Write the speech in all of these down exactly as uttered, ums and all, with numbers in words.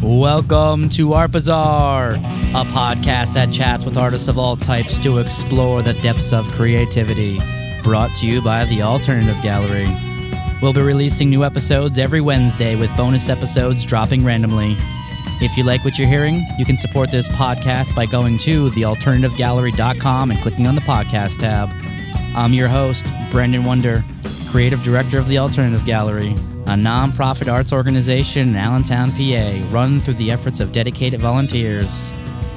Welcome to Art Bazaar, a podcast that chats with artists of all types to explore the depths of creativity. Brought to you by the Alternative Gallery. We'll be releasing new episodes every Wednesday with bonus episodes dropping randomly. If you like what you're hearing, you can support this podcast by going to the alternative gallery dot com and clicking on the podcast tab. I'm your host, Brandon Wonder, creative director of the Alternative Gallery, a non-profit arts organization in Allentown, P A, run through the efforts of dedicated volunteers.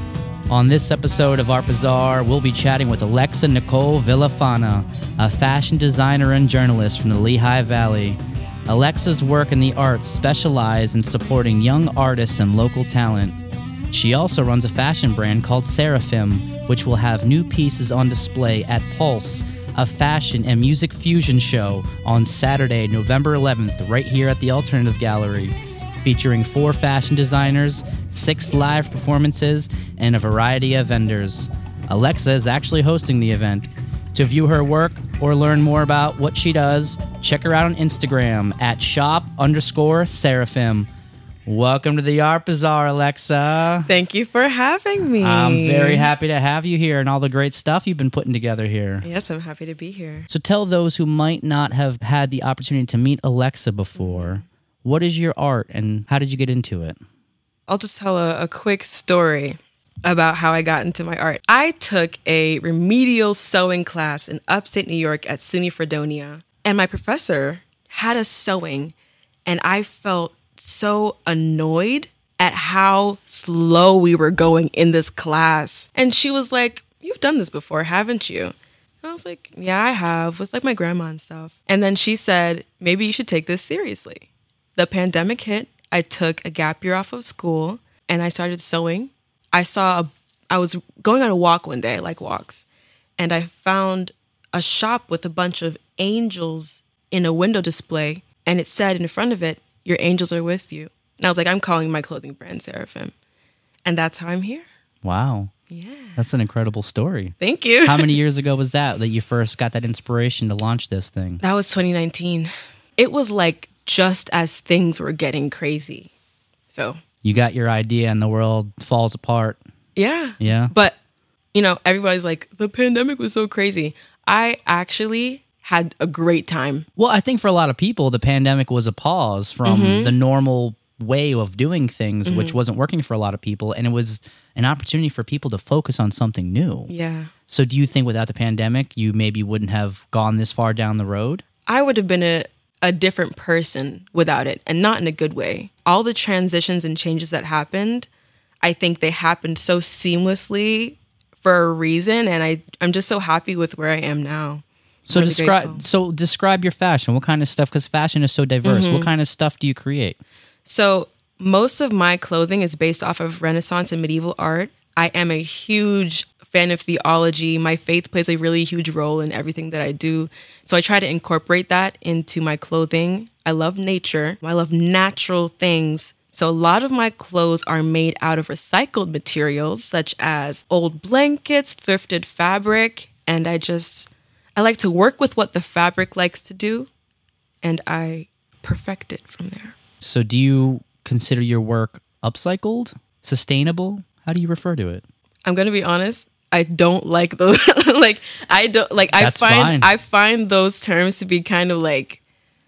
On this episode of Art Bazaar, we'll be chatting with Alexa Nicole Villafana, a fashion designer and journalist from the Lehigh Valley. Alexa's work in the arts specialize in supporting young artists and local talent. She also runs a fashion brand called Seraphim, which will have new pieces on display at Pulse, a fashion and music fusion show on Saturday, November eleventh, right here at the Alternative Gallery, featuring four fashion designers, six live performances, and a variety of vendors. Alexa is actually hosting the event. To view her work or learn more about what she does, check her out on Instagram at shop underscore seraphim. Welcome to the Art Bazaar, Alexa. Thank you for having me. I'm very happy to have you here and all the great stuff you've been putting together here. Yes, I'm happy to be here. So tell those who might not have had the opportunity to meet Alexa before, what is your art and how did you get into it? I'll just tell a, a quick story about how I got into my art. I took a remedial sewing class in upstate New York at SUNY Fredonia, and my professor had us sewing, and I felt so annoyed at how slow we were going in this class. And she was like, "You've done this before, haven't you?" And I was like, "Yeah, I have, with like my grandma and stuff." And then she said, "Maybe you should take this seriously." The pandemic hit. I took a gap year off of school and I started sewing. I saw, a, I was going on a walk one day, I like walks, and I found a shop with a bunch of angels in a window display, and it said in front of it, "Your angels are with you." And I was like, I'm calling my clothing brand Seraphim. And that's how I'm here. Wow. Yeah. That's an incredible story. Thank you. How many years ago was that that you first got that inspiration to launch this thing? That was twenty nineteen. It was like just as things were getting crazy. So you got your idea and the world falls apart. Yeah. Yeah. But, you know, everybody's like, the pandemic was so crazy. I actually had a great time. Well, I think for a lot of people, the pandemic was a pause from mm-hmm. the normal way of doing things, mm-hmm. which wasn't working for a lot of people. And it was an opportunity for people to focus on something new. Yeah. So do you think without the pandemic, you maybe wouldn't have gone this far down the road? I would have been a, a different person without it, and not in a good way. All the transitions and changes that happened, I think they happened so seamlessly for a reason. And I, I'm just so happy with where I am now. So really describe grateful. so describe your fashion. What kind of stuff? Because fashion is so diverse. Mm-hmm. What kind of stuff do you create? So most of my clothing is based off of Renaissance and medieval art. I am a huge fan of theology. My faith plays a really huge role in everything that I do. So I try to incorporate that into my clothing. I love nature. I love natural things. So a lot of my clothes are made out of recycled materials, such as old blankets, thrifted fabric, and I just... I like to work with what the fabric likes to do, and I perfect it from there. So do you consider your work upcycled, sustainable? How do you refer to it? I'm going to be honest. I don't like those. like I don't like. That's I find fine. I find those terms to be kind of like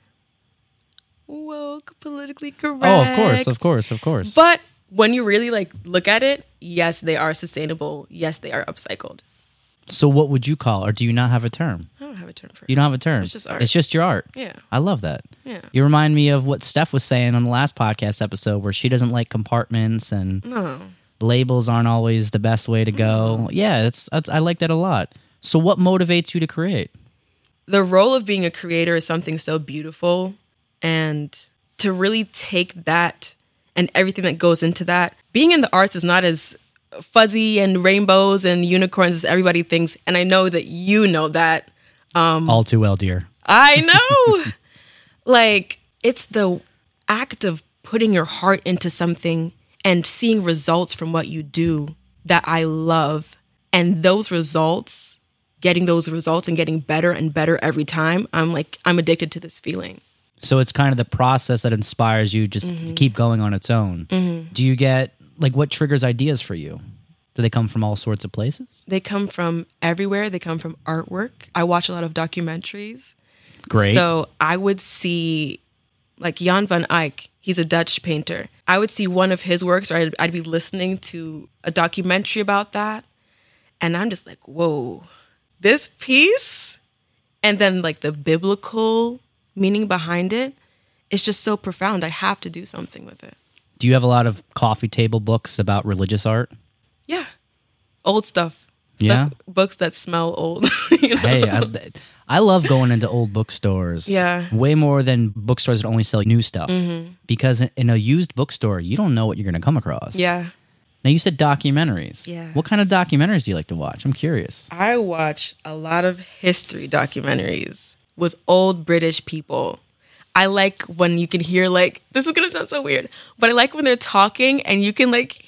woke, politically correct. Oh, of course, of course, of course. But when you really like look at it, yes, they are sustainable. Yes, they are upcycled. So what would you call, or do you not have a term? I don't have a term for it. You don't have a term? It's just art. It's just your art? Yeah. I love that. Yeah. You remind me of what Steph was saying on the last podcast episode where she doesn't like compartments and no. labels aren't always the best way to go. No. Yeah, it's I like that a lot. So what motivates you to create? The role of being a creator is something so beautiful, and to really take that and everything that goes into that. Being in the arts is not as fuzzy and rainbows and unicorns as everybody thinks, and I know that you know that. Um, All too well, dear. I know. Like, it's the act of putting your heart into something and seeing results from what you do that I love. And those results, getting those results and getting better and better every time, I'm like, I'm addicted to this feeling. So it's kind of the process that inspires you just Mm-hmm. to keep going on its own. Mm-hmm. Do you get, like, what triggers ideas for you? Do they come from all sorts of places? They come from everywhere. They come from artwork. I watch a lot of documentaries. Great. So I would see, like Jan van Eyck, he's a Dutch painter. I would see one of his works, or I'd, I'd be listening to a documentary about that. And I'm just like, whoa, this piece? And then like the biblical meaning behind it is just so profound. I have to do something with it. Do you have a lot of coffee table books about religious art? Yeah. Old stuff. Yeah? Stuff- books that smell old. you know? Hey, I, I love going into old bookstores. Yeah. Way more than bookstores that only sell new stuff. Mm-hmm. Because in a used bookstore, you don't know what you're going to come across. Yeah. Now, you said documentaries. Yes. What kind of documentaries do you like to watch? I'm curious. I watch a lot of history documentaries with old British people. I like when you can hear, like, this is going to sound so weird, but I like when they're talking and you can, like,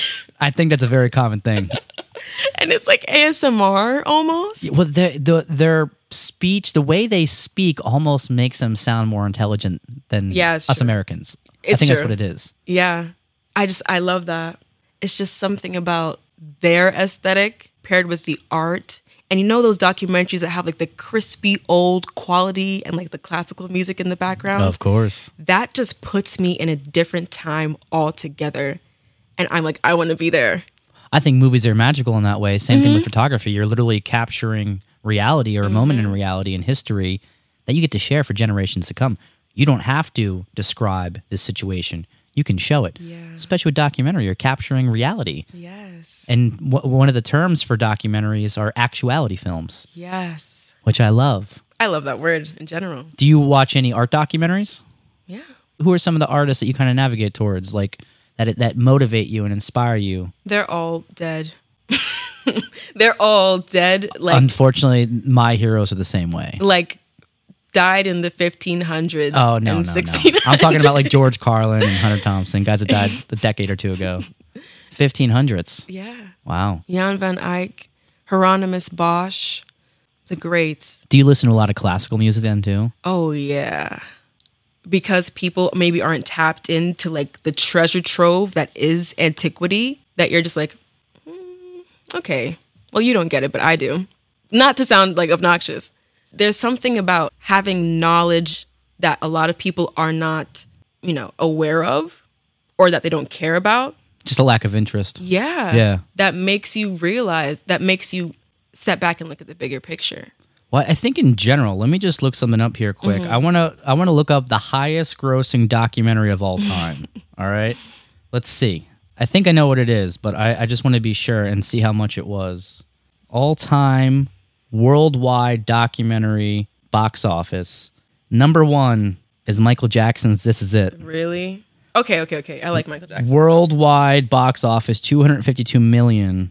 I think that's a very common thing. and it's like A S M R almost. Well, their, the, their speech, the way they speak almost makes them sound more intelligent than Yeah, it's us true. Americans. I It's think that's true. what it is. Yeah. I just, I love that. It's just something about their aesthetic paired with the art. And you know those documentaries that have like the crispy old quality and like the classical music in the background? Of course. That just puts me in a different time altogether. And I'm like, I want to be there. I think movies are magical in that way. Same thing with photography. You're literally capturing reality or a moment in reality in history that you get to share for generations to come. You don't have to describe this situation. You can show it. Yeah. Especially with documentary, you're capturing reality. Yes. And w- one of the terms for documentaries are actuality films, Yes. which I love. I love that word in general. Do you watch any art documentaries? Yeah. Who are some of the artists that you kind of navigate towards, like that that motivate you and inspire you? They're all dead. They're all dead. Like, Unfortunately, my heroes are the same way. like died in the fifteen hundreds Oh, no, and no, sixteen hundreds. no. I'm talking about like George Carlin and Hunter Thompson, guys that died a decade or two ago. fifteen hundreds. Yeah. Wow. Jan van Eyck, Hieronymus Bosch, the greats. Do you listen to a lot of classical music then too? Oh, yeah. Because people maybe aren't tapped into like the treasure trove that is antiquity, that you're just like, "Hmm, okay, well, you don't get it, but I do. Not to sound like obnoxious. There's something about having knowledge that a lot of people are not, you know, aware of or that they don't care about. Just a lack of interest. Yeah. Yeah. That makes you realize, that makes you step back and look at the bigger picture. Well, I think in general, let me just look something up here quick. I want to I want to look up the highest grossing documentary of all time. All right? Let's see. I think I know what it is, but I, I just want to be sure and see how much it was. All-time worldwide documentary box office. Number one is Michael Jackson's This Is It. Really? Okay, okay, okay. I like Michael Jackson. Worldwide box office, two hundred fifty-two million,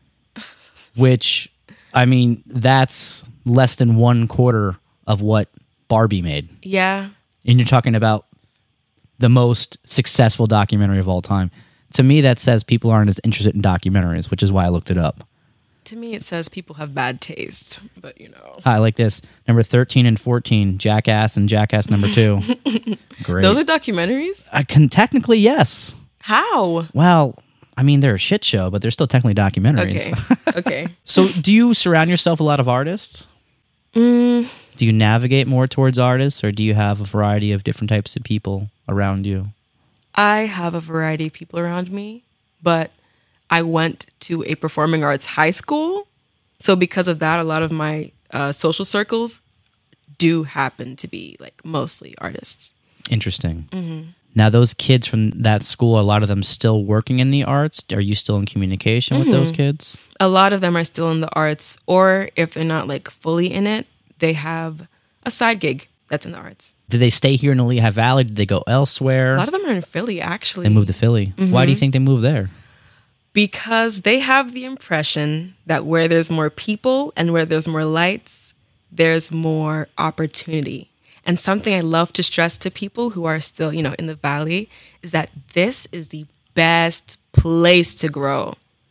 which, I mean, that's less than one quarter of what Barbie made. Yeah. And you're talking about the most successful documentary of all time. To me, that says people aren't as interested in documentaries, which is why I looked it up. To me, it says people have bad taste, but you know. I like this. Number thirteen and fourteen, Jackass and Jackass number two. Great. Those are documentaries? I can technically, yes. How? Well, I mean, they're a shit show, but they're still technically documentaries. Okay. Okay. So do you surround yourself with a lot of artists? Mm, Do you navigate more towards artists, or do you have a variety of different types of people around you? I have a variety of people around me, but I went to a performing arts high school. So because of that, a lot of my uh, social circles do happen to be like mostly artists. Interesting. Mm-hmm. Now, those kids from that school, a lot of them still working in the arts. Are you still in communication with those kids? A lot of them are still in the arts, or if they're not like fully in it, they have a side gig that's in the arts. Did they stay here in the Lehigh Valley? Did they go elsewhere? A lot of them are in Philly, actually. They moved to Philly. Why do you think they moved there? Because they have the impression that where there's more people and where there's more lights, there's more opportunity. And something I love to stress to people who are still, you know, in the valley is that this is the best place to grow.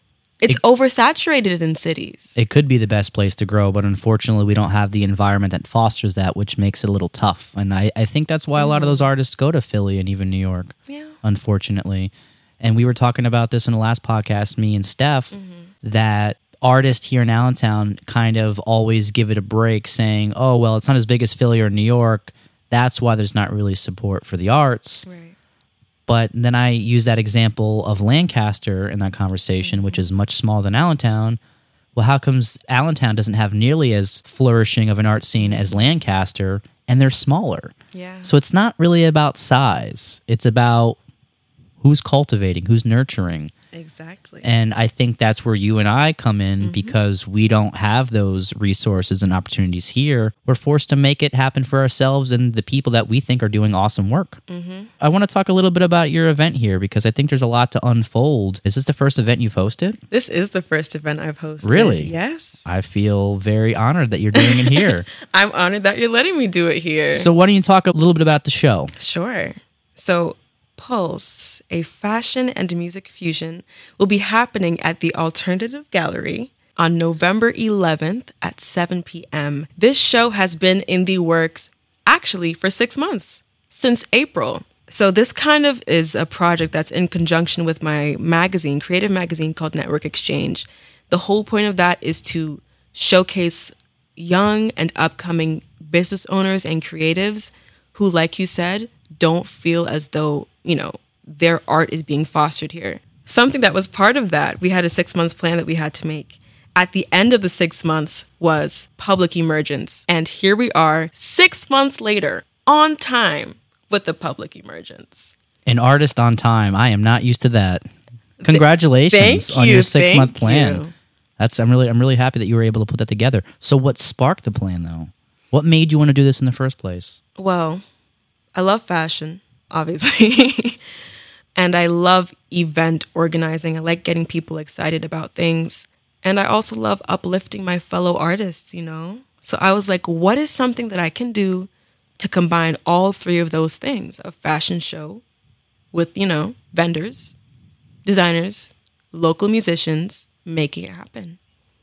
It's it, oversaturated in cities. It could be the best place to grow, but unfortunately we don't have the environment that fosters that, which makes it a little tough. And I, I think that's why a lot of those artists go to Philly and even New York, Yeah. unfortunately. And we were talking about this in the last podcast, me and Steph, mm-hmm. that artists here in Allentown kind of always give it a break saying, oh, well, it's not as big as Philly or New York. That's why there's not really support for the arts. Right. But then I use that example of Lancaster in that conversation, mm-hmm. which is much smaller than Allentown. Well, how comes Allentown doesn't have nearly as flourishing of an art scene as Lancaster, and they're smaller? Yeah. So it's not really about size. It's about who's cultivating, who's nurturing. Exactly. And I think that's where you and I come in mm-hmm. because we don't have those resources and opportunities here. We're forced to make it happen for ourselves and the people that we think are doing awesome work. Mm-hmm. I want to talk a little bit about your event here because I think there's a lot to unfold. Is this the first event you've hosted? This is the first event I've hosted. Really? Yes. I feel very honored that you're doing it here. I'm honored that you're letting me do it here. So why don't you talk a little bit about the show? Sure. So Pulse, a fashion and music fusion, will be happening at the Alternative Gallery on November eleventh at seven p.m. This show has been in the works actually for six months, since April. So this kind of is a project that's in conjunction with my magazine, creative magazine called Network Exchange. The whole point of that is to showcase young and upcoming business owners and creatives who, like you said, don't feel as though, you know, their art is being fostered here. Something that was part of that, we had a six-month plan that we had to make. At the end of the six months was public emergence. And here we are, six months later, on time with the public emergence. An artist on time. I am not used to that. Congratulations Thank on you, your six-month thank plan. you. That's I'm really I'm really happy that you were able to put that together. So what sparked the plan, though? What made you want to do this in the first place? Well, I love fashion, obviously. And I love event organizing. I like getting people excited about things. And I also love uplifting my fellow artists, you know? So I was like, what is something that I can do to combine all three of those things? A fashion show with, you know, vendors, designers, local musicians, making it happen.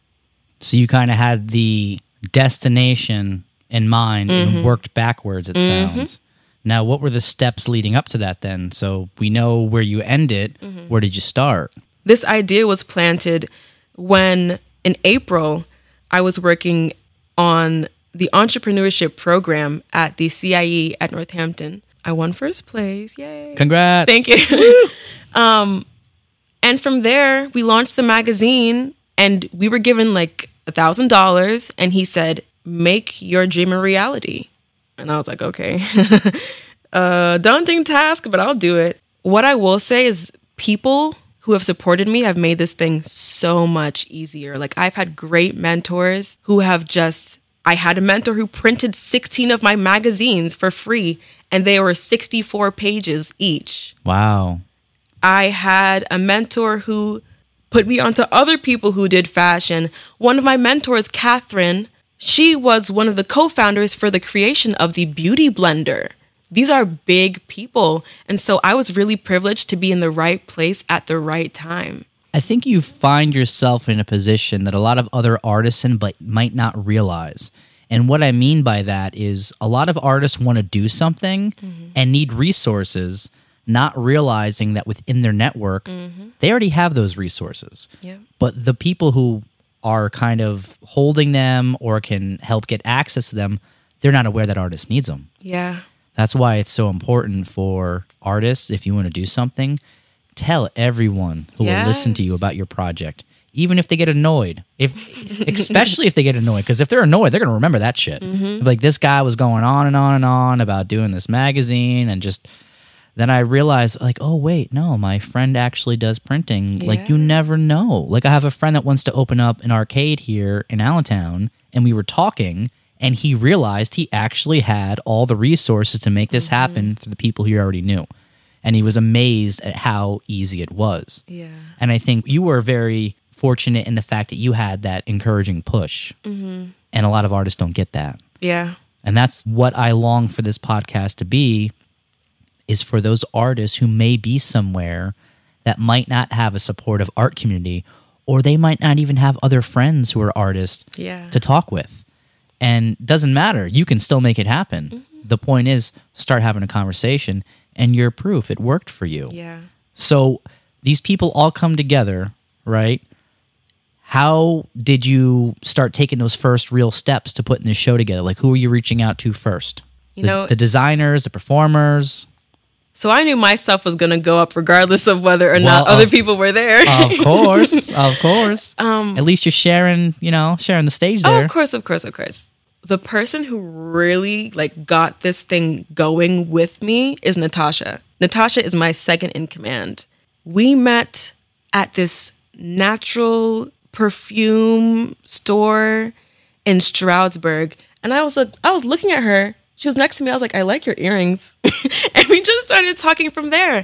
So you kind of had the destination in mind mm-hmm. and worked backwards, it mm-hmm. sounds. Now, what were the steps leading up to that then? So we know where you ended. Mm-hmm. Where did you start? This idea was planted when, in April, I was working on the entrepreneurship program at the C I E at Northampton. I won first place. Yay. Congrats. Thank you. um, and from there, we launched the magazine, and we were given like one thousand dollars, and he said, make your dream a reality. And I was like, okay, uh, daunting task, but I'll do it. What I will say is people who have supported me have made this thing so much easier. Like I've had great mentors who have just, I had a mentor who printed sixteen of my magazines for free, and they were sixty-four pages each. Wow. I had a mentor who put me onto other people who did fashion. One of my mentors, Catherine, she was one of the co-founders for the creation of the Beauty Blender. These are big people. And so I was really privileged to be in the right place at the right time. I think you find yourself in a position that a lot of other artists in, but might not realize. And what I mean by that is a lot of artists want to do something mm-hmm. and need resources, not realizing that within their network, mm-hmm. they already have those resources. Yeah. But the people who are kind of holding them or can help get access to them, they're not aware that artists needs them. Yeah. That's why it's so important for artists, if you want to do something, tell everyone who yes. will listen to you about your project, even if they get annoyed. If, especially if they get annoyed, because if they're annoyed, they're going to remember that shit. Mm-hmm. Like, this guy was going on and on and on about doing this magazine, and just... Then I realized, like, oh, wait, no, my friend actually does printing. Yeah. Like, you never know. Like, I have a friend that wants to open up an arcade here in Allentown, and we were talking, and he realized he actually had all the resources to make this mm-hmm. happen through the people he already knew. And he was amazed at how easy it was. Yeah. And I think you were very fortunate in the fact that you had that encouraging push. Mm-hmm. And a lot of artists don't get that. Yeah. And that's what I long for this podcast to be, is for those artists who may be somewhere that might not have a supportive art community, or they might not even have other friends who are artists Yeah. to talk with. And doesn't matter. You can still make it happen. Mm-hmm. The point is, start having a conversation, and you're proof it worked for you. Yeah. So these people all come together, right? How did you start taking those first real steps to putting this show together? Like, who are you reaching out to first? You the, know, the designers, the performers? So I knew my stuff was going to go up regardless of whether or Well, not other of- people were there. Of course, of course. Um, At least you're sharing, you know, sharing the stage Oh, there. of course, of course, of course. The person who really like got this thing going with me is Natasha. Natasha is my second in command. We met at this natural perfume store in Stroudsburg, and I was like, I was looking at her. She was next to me. I was like, I like your earrings, and we just started talking from there.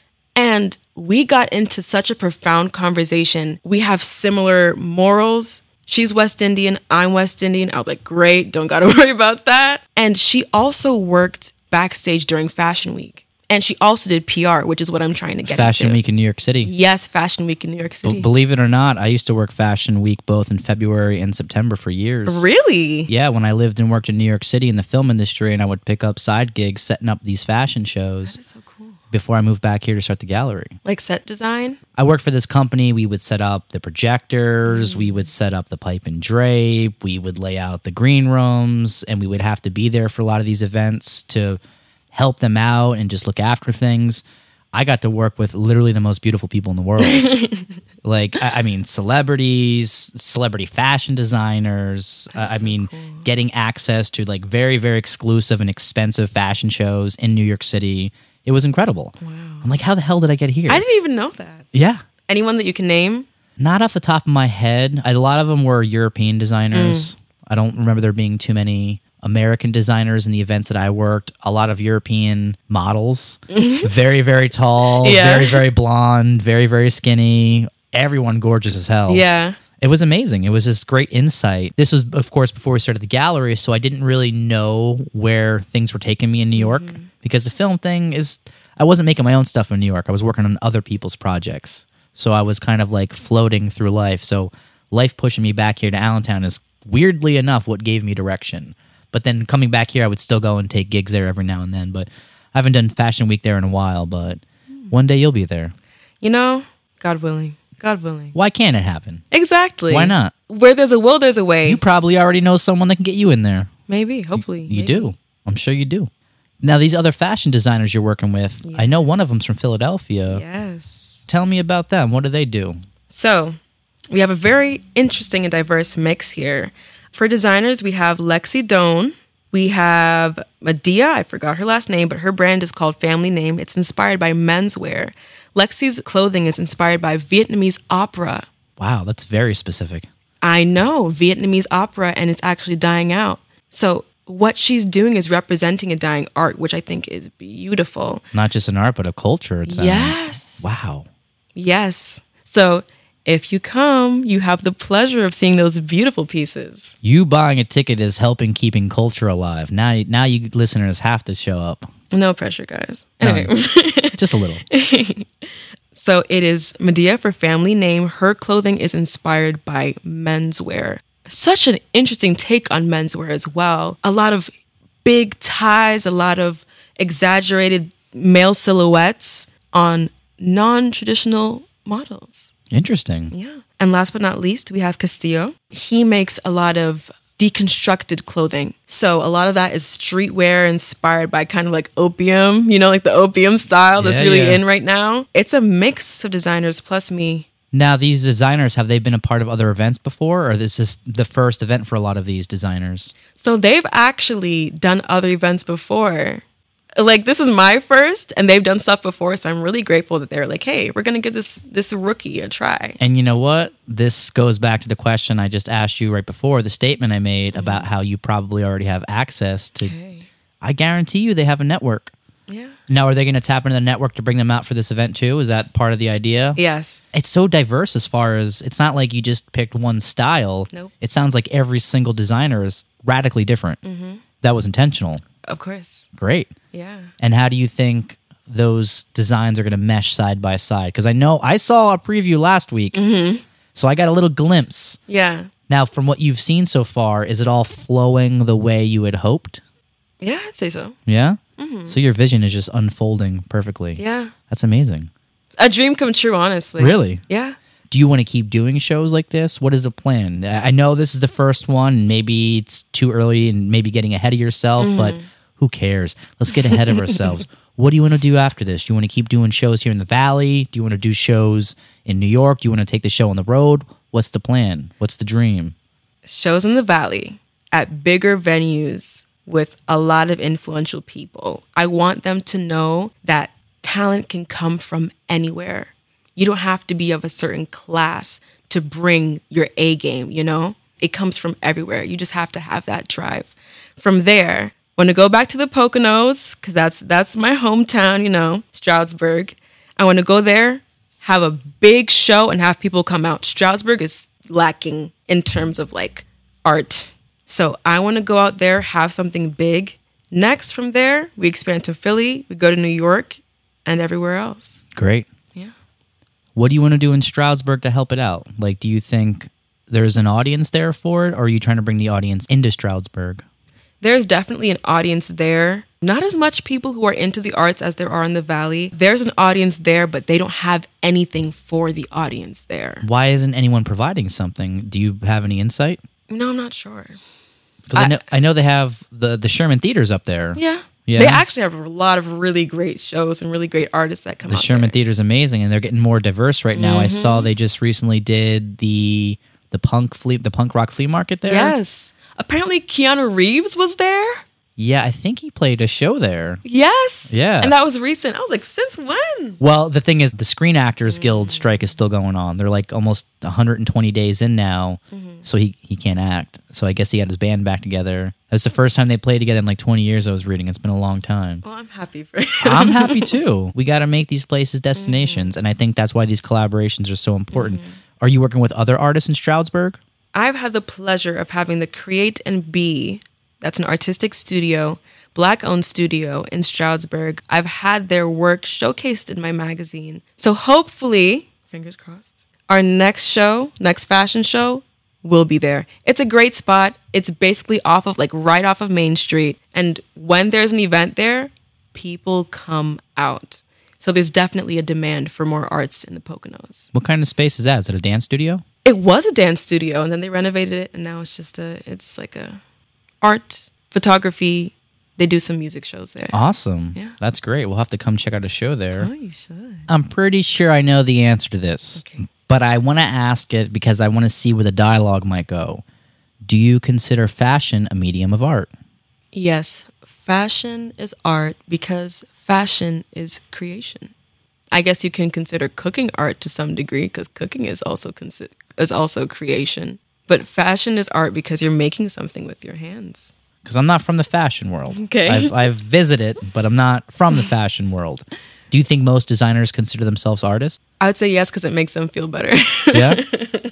And we got into such a profound conversation. We have similar morals. She's West Indian, I'm West Indian. I was like, great, don't gotta worry about that. And she also worked backstage during Fashion Week. And she also did P R, which is what I'm trying to get Fashion into. Week in New York City. Yes, Fashion Week in New York B- City. believe it or not, I used to work Fashion Week both in February and September for years. Really? Yeah, when I lived and worked in New York City in the film industry, and I would pick up side gigs setting up these fashion shows That is so cool. before I moved back here to start the gallery. Like set design? I worked for this company. We would set up the projectors. We would set up the pipe and drape. We would lay out the green rooms, and we would have to be there for a lot of these events to help them out and just look after things. I got to work with literally the most beautiful people in the world. like, I, I mean, celebrities, celebrity fashion designers. Uh, I so mean, cool. getting access to like very, very exclusive and expensive fashion shows in New York City. It was incredible. Wow. I'm like, how the hell did I get here? I didn't even know that. yeah. Anyone that you can name? Not off the top of my head. A lot of them were European designers. I don't remember there being too many American designers in the events that I worked. A lot of European models. Very, very tall, Yeah. very, very blonde, very, very skinny. Everyone gorgeous as hell. Yeah. It was amazing. It was just great insight. This was, of course, before we started the gallery, so I didn't really know where things were taking me in New York because the film thing is, I wasn't making my own stuff in New York. I was working on other people's projects. So I was kind of like floating through life. So life pushing me back here to Allentown is weirdly enough what gave me direction. But then coming back here, I would still go and take gigs there every now and then. But I haven't done Fashion Week there in a while, but one day you'll be there. You know, God willing. God willing. Why can't it happen? Exactly. Why not? Where there's a will, there's a way. You probably already know someone that can get you in there. Maybe, hopefully. You maybe. do. I'm sure you do. Now, these other fashion designers you're working with, I know one of them's from Philadelphia. Yes. Tell me about them. What do they do? So, we have a very interesting and diverse mix here. For designers, we have Lexi Doan. We have Medea. I forgot her last name, but her brand is called Family Name. It's inspired by menswear. Lexi's clothing is inspired by Vietnamese opera. Wow, that's very specific. I know, Vietnamese opera, and it's actually dying out. So what she's doing is representing a dying art, which I think is beautiful. Not just an art, but a culture, it sounds. Yes. Wow. Yes. So if you come, you have the pleasure of seeing those beautiful pieces. You buying a ticket is helping keeping culture alive. Now, now you listeners have to show up. No pressure, guys. No, Anyway. just a little. So it is Medea for Family Name. Her clothing is inspired by menswear. Such an interesting take on menswear as well. A lot of big ties, a lot of exaggerated male silhouettes on non-traditional models. Interesting. Yeah. And last but not least, we have Castillo. He makes a lot of deconstructed clothing. So a lot of that is streetwear inspired by kind of like opium, you know, like the opium style that's Yeah, really yeah. in right now. It's a mix of designers plus me. Now, these designers, have they been a part of other events before, or is this the first event for a lot of these designers? So they've actually done other events before. Like this is my first, and they've done stuff before, so I'm really grateful that they're like, hey, we're gonna give this this rookie a try. And you know what? This goes back to the question I just asked you right before, the statement I made about how you probably already have access to. Okay. I guarantee you they have a network. Yeah. Now, are they going to tap into the network to bring them out for this event too? Is that part of the idea? Yes. It's so diverse as far as, it's not like you just picked one style. Nope. It sounds like every single designer is radically different. Mm-hmm. That was intentional. Of course. Great. Yeah. And how do you think those designs are going to mesh side by side? Because I know I saw a preview last week. Mm-hmm. So I got a little glimpse. Yeah. Now, from what you've seen so far, is it all flowing the way you had hoped? Yeah, I'd say so. Yeah? Mm-hmm. So your vision is just unfolding perfectly. Yeah. That's amazing. A dream come true, honestly. Really? Yeah. Do you want to keep doing shows like this? What is the plan? I know this is the first one, and maybe it's too early and maybe getting ahead of yourself, mm. but who cares? Let's get ahead of ourselves. What do you want to do after this? Do you want to keep doing shows here in the Valley? Do you want to do shows in New York? Do you want to take the show on the road? What's the plan? What's the dream? Shows in the Valley at bigger venues with a lot of influential people. I want them to know that talent can come from anywhere. You don't have to be of a certain class to bring your A game, you know? It comes from everywhere. You just have to have that drive. From there, want to go back to the Poconos, because that's that's my hometown, you know, Stroudsburg. I want to go there, have a big show, and have people come out. Stroudsburg is lacking in terms of, like, art. So I want to go out there, have something big. Next, from there, we expand to Philly, we go to New York, and everywhere else. Great. Yeah. What do you want to do in Stroudsburg to help it out? Like, do you think there's an audience there for it, or are you trying to bring the audience into Stroudsburg? There's definitely an audience there. Not as much people who are into the arts as there are in the Valley. There's an audience there, but they don't have anything for the audience there. Why isn't anyone providing something? Do you have any insight? No, I'm not sure. Because I, I know I know they have the, the Sherman Theaters up there. Yeah. Yeah. They actually have a lot of really great shows and really great artists that come the out The Sherman there. Theater's amazing, and they're getting more diverse right now. Mm-hmm. I saw they just recently did the the punk flea, the punk rock flea market there. Yes. Apparently Keanu Reeves was there. Yeah, I think he played a show there. Yes. Yeah. And that was recent. I was like, since when? Well, the thing is, the Screen Actors Guild strike is still going on. They're like almost one hundred twenty days in now, mm-hmm. so he, he can't act. So I guess he got his band back together. That's the first time they played together in like twenty years, I was reading. It's been a long time. Well, I'm happy for him. I'm happy too. We got to make these places destinations, mm-hmm. and I think that's why these collaborations are so important. Mm-hmm. Are you working with other artists in Stroudsburg? I've had the pleasure of having the Create and Be, that's an artistic studio, Black-owned studio in Stroudsburg. I've had their work showcased in my magazine. So hopefully, fingers crossed, our next show, next fashion show, will be there. It's a great spot. It's basically off of, like, right off of Main Street. And when there's an event there, people come out. So there's definitely a demand for more arts in the Poconos. What kind of space is that? Is it a dance studio? It was a dance studio, and then they renovated it, and now it's just a, it's like a art, photography. They do some music shows there. Awesome. Yeah. That's great. We'll have to come check out a show there. Oh, you should. I'm pretty sure I know the answer to this, okay. but I want to ask it because I want to see where the dialogue might go. Do you consider fashion a medium of art? Yes. Fashion is art because fashion is creation. I guess you can consider cooking art to some degree because cooking is also consi- is also creation. But fashion is art because you're making something with your hands. Because I'm not from the fashion world. Okay. I've, I've visited, but I'm not from the fashion world. Do you think most designers consider themselves artists? I would say yes because it makes them feel better. Yeah?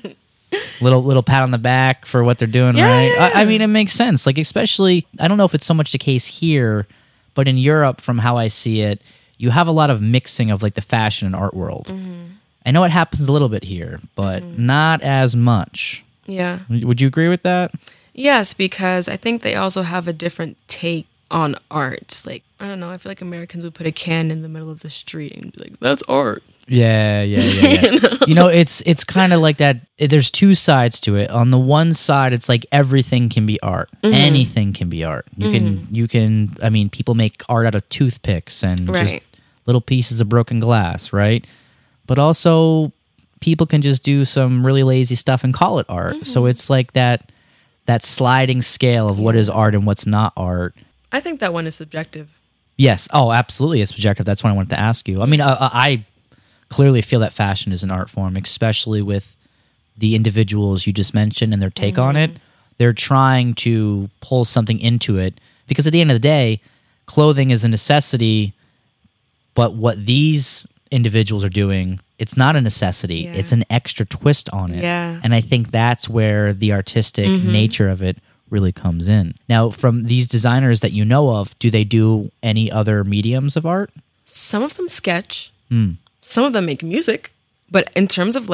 little little pat on the back for what they're doing, yeah, right? Yeah. I, I mean, it makes sense. Like, especially, I don't know if it's so much the case here, but in Europe, from how I see it, you have a lot of mixing of like the fashion and art world. Mm-hmm. I know it happens a little bit here, but mm-hmm. not as much. Yeah. Would you agree with that? Yes, because I think they also have a different take on art. Like, I don't know, I feel like Americans would put a can in the middle of the street and be like, that's art. Yeah, yeah, yeah. yeah. you, know? you know, it's it's kind of like that. There's two sides to it. On the one side, it's like everything can be art. Mm-hmm. Anything can be art. You mm-hmm. can, you can. I mean, people make art out of toothpicks and right. just little pieces of broken glass, right? But also, people can just do some really lazy stuff and call it art. Mm-hmm. So it's like that that sliding scale of yeah. what is art and what's not art. I think that one is subjective. Yes. Oh, absolutely, it's subjective. That's what I wanted to ask you. I mean, uh, I clearly feel that fashion is an art form, especially with the individuals you just mentioned and their take mm-hmm. on it. They're trying to pull something into it because at the end of the day, clothing is a necessity, but what these individuals are doing, it's not a necessity. Yeah. It's an extra twist on it. Yeah. And I think that's where the artistic mm-hmm. nature of it really comes in. Now, from these designers that you know of, do they do any other mediums of art? Some of them sketch. Mm. Some of them make music. But in terms of like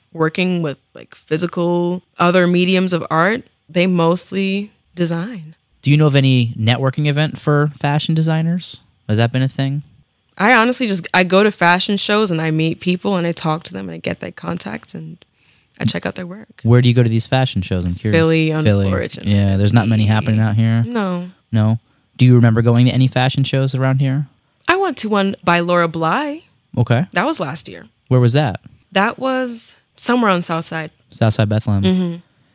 working with like physical other mediums of art, they mostly design. Do you know of any networking event for fashion designers? Has that been a thing? I honestly just, I go to fashion shows and I meet people and I talk to them and I get their contacts and I check out their work. Where do you go to these fashion shows? I'm curious. Philly, unfortunately. Yeah, there's not many happening out here. No. No? Do you remember going to any fashion shows around here? I went to one by Laura Bly. Okay. That was last year. Where was that? That was somewhere on South Side. Southside Bethlehem. Mm-hmm.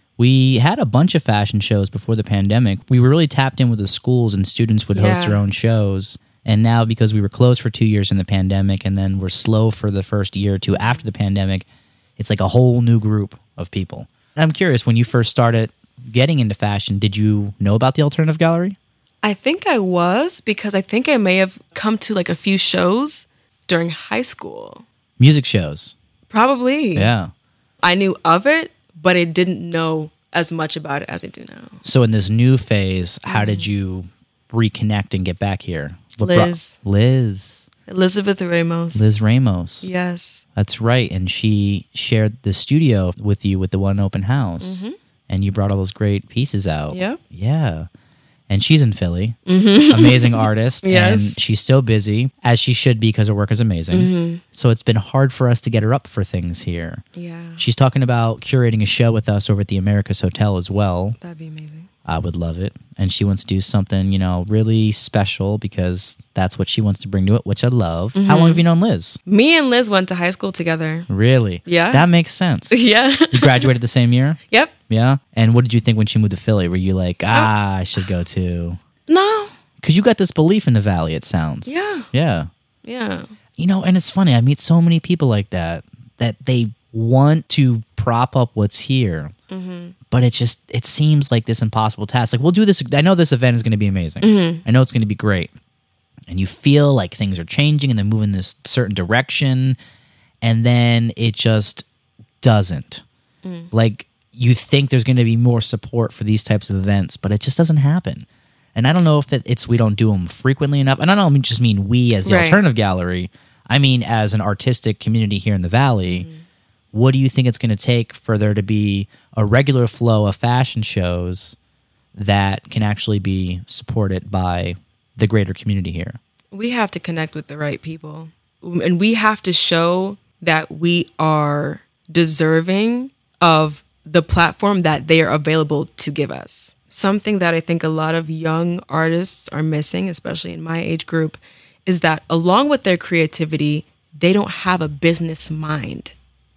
We had a bunch of fashion shows before the pandemic. We were really tapped in with the schools and students would host Yeah. their own shows. And now because we were closed for two years in the pandemic and then we're slow for the first year or two after the pandemic, it's like a whole new group of people. I'm curious, when you first started getting into fashion, did you know about the Alternative Gallery? I think I was because I think I may have come to like a few shows during high school. Music shows. Probably. Yeah. I knew of it, but I didn't know as much about it as I do now. So in this new phase, how did you reconnect and get back here? What brought- Liz. Liz. Elizabeth Ramos. Liz Ramos. Yes. That's right. And she shared the studio with you with the one open house. Mm-hmm. And you brought all those great pieces out. Yep. Yeah. And she's in Philly. Mm-hmm. Amazing artist. Yes. And she's so busy, as she should be because her work is amazing. Mm-hmm. So it's been hard for us to get her up for things here. Yeah. She's talking about curating a show with us over at the Americas Hotel as well. That'd be amazing. I would love it. And she wants to do something, you know, really special because that's what she wants to bring to it, which I love. Mm-hmm. How long have you known Liz? Me and Liz went to high school together. Really? Yeah. That makes sense. Yeah. You graduated the same year? Yep. Yeah? And what did you think when she moved to Philly? Were you like, ah, I should go too? No. Because you got this belief in the Valley, it sounds. Yeah. Yeah. Yeah. You know, and it's funny. I meet so many people like that, that they want to prop up what's here. Mm-hmm. But it just, it seems like this impossible task. Like, we'll do this. I know this event is going to be amazing. Mm-hmm. I know it's going to be great. And you feel like things are changing and they're moving this certain direction. And then it just doesn't. Mm. Like, you think there's going to be more support for these types of events, but it just doesn't happen. And I don't know if that it's we don't do them frequently enough. And I don't just mean we as the Right. Alternative Gallery. I mean as an artistic community here in the Valley. Mm. What do you think it's going to take for there to be a regular flow of fashion shows that can actually be supported by the greater community here? We have to connect with the right people. And we have to show that we are deserving of the platform that they are available to give us. Something that I think a lot of young artists are missing, especially in my age group, is that along with their creativity, they don't have a business mind.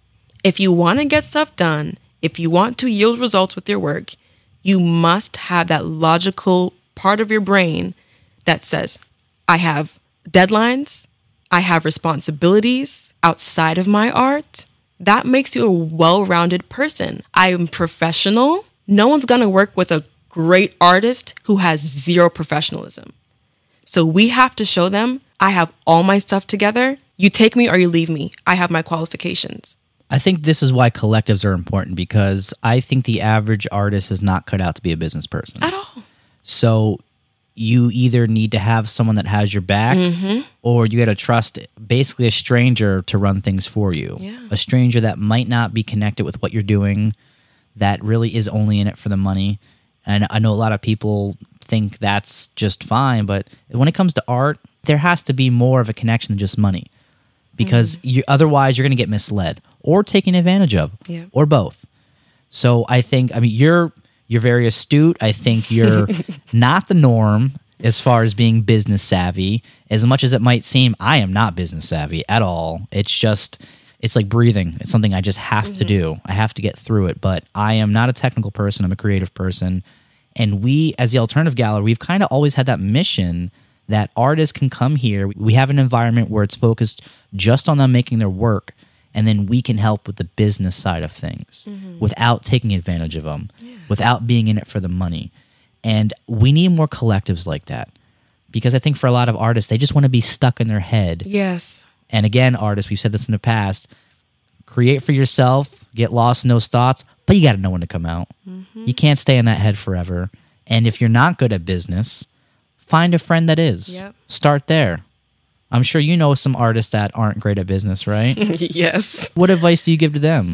If you want to get stuff done, if you want to yield results with your work, you must have that logical part of your brain that says, I have deadlines, I have responsibilities outside of my art. That makes you a well-rounded person. I am professional. No one's going to work with a great artist who has zero professionalism. So we have to show them, I have all my stuff together. You take me or you leave me. I have my qualifications. I think this is why collectives are important, because I think the average artist is not cut out to be a business person. At all. So you either need to have someone that has your back, mm-hmm. or you got to trust basically a stranger to run things for you. Yeah. A stranger that might not be connected with what you're doing, that really is only in it for the money. And I know a lot of people think that's just fine, but when it comes to art, there has to be more of a connection than just money. Because mm. you, otherwise you're going to get misled or taken advantage of, yeah. or both. So I think, I mean, you're you're very astute. I think you're not the norm as far as being business savvy. As much as it might seem, I am not business savvy at all. It's just, it's like breathing. It's something I just have mm-hmm. to do. I have to get through it. But I am not a technical person. I'm a creative person. And we, as the Alternative Gallery, we've kind of always had that mission that artists can come here. We have an environment where it's focused just on them making their work, and then we can help with the business side of things mm-hmm. without taking advantage of them, yeah. without being in it for the money. And we need more collectives like that, because I think for a lot of artists, they just want to be stuck in their head. Yes. And again, artists, we've said this in the past, create for yourself, get lost in those thoughts, but you got to know when to come out. Mm-hmm. You can't stay in that head forever. And if you're not good at business, find a friend that is. Yep. Start there. I'm sure you know some artists that aren't great at business, right? Yes. What advice do you give to them?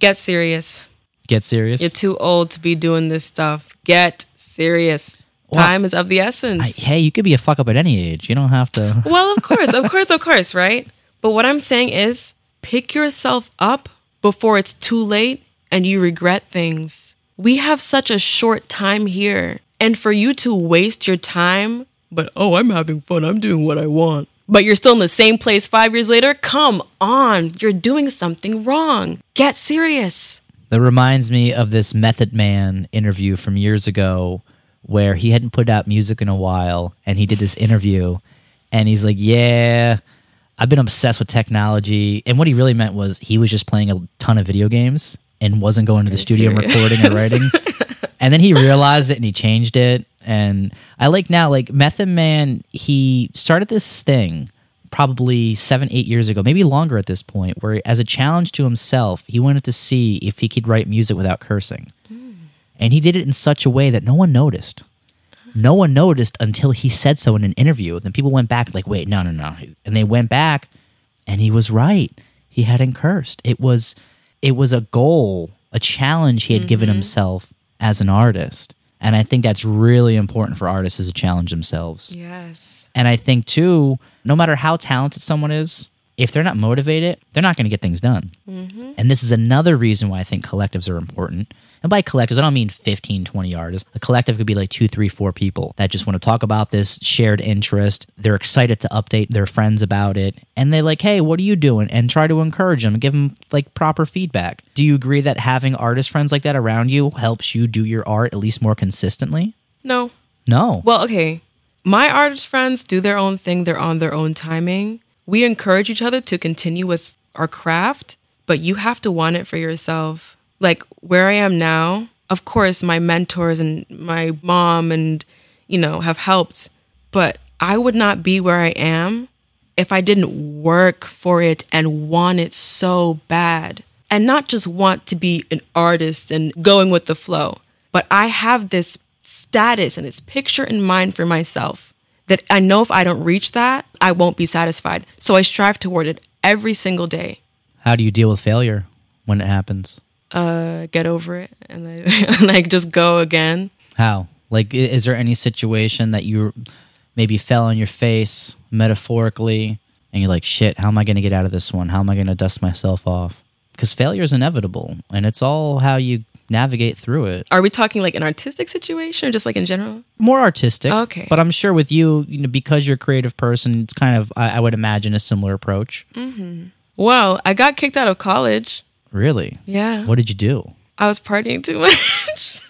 Get serious. Get serious? You're too old to be doing this stuff. Get serious. Well, Time is of the essence. I, hey, you could be a fuck up at any age. You don't have to. Well, of course, of course, of course, right? But what I'm saying is pick yourself up before it's too late and you regret things. We have such a short time here. And for you to waste your time, but oh, I'm having fun, I'm doing what I want, but you're still in the same place five years later, come on, you're doing something wrong. Get serious. That reminds me of this Method Man interview from years ago where he hadn't put out music in a while, and he did this interview, and he's like, yeah, I've been obsessed with technology. And what he really meant was he was just playing a ton of video games and wasn't going to the studio and recording or writing. And then he realized it and he changed it. And I like now, like Method Man, he started this thing probably seven, eight years ago, maybe longer at this point, where as a challenge to himself, he wanted to see if he could write music without cursing. Mm. And he did it in such a way that no one noticed. No one noticed until he said so in an interview. Then people went back like, wait, no, no, no. And they went back and he was right. He hadn't cursed. It was, it was a goal, a challenge he had mm-hmm. given himself as an artist. And I think that's really important for artists is to challenge themselves. Yes. And I think, too, no matter how talented someone is, if they're not motivated, they're not going to get things done. Mm-hmm. And this is another reason why I think collectives are important. And by collectives, I don't mean fifteen, twenty artists. A collective could be like two, three, four people that just want to talk about this shared interest. They're excited to update their friends about it. And they're like, hey, what are you doing? And try to encourage them and give them like proper feedback. Do you agree that having artist friends like that around you helps you do your art at least more consistently? No. No. Well, okay. My artist friends do their own thing. They're on their own timing. We encourage each other to continue with our craft, but you have to want it for yourself. Like where I am now, of course, my mentors and my mom and, you know, have helped, but I would not be where I am if I didn't work for it and want it so bad. And not just want to be an artist and going with the flow, but I have this status and this picture in mind for myself that I know if I don't reach that, I won't be satisfied. So I strive toward it every single day. How do you deal with failure when it happens? Uh, get over it and I, like just go again. How? Like, is there any situation that you maybe fell on your face metaphorically and you're like, shit, how am I going to get out of this one? How am I going to dust myself off? Because failure is inevitable and it's all how you navigate through it. Are we talking like an artistic situation or just like in general? More artistic. Okay. But I'm sure with you, you know, because you're a creative person, it's kind of, I, I would imagine, a similar approach. Mm-hmm. Well, I got kicked out of college. Really? Yeah. What did you do? I was partying too much.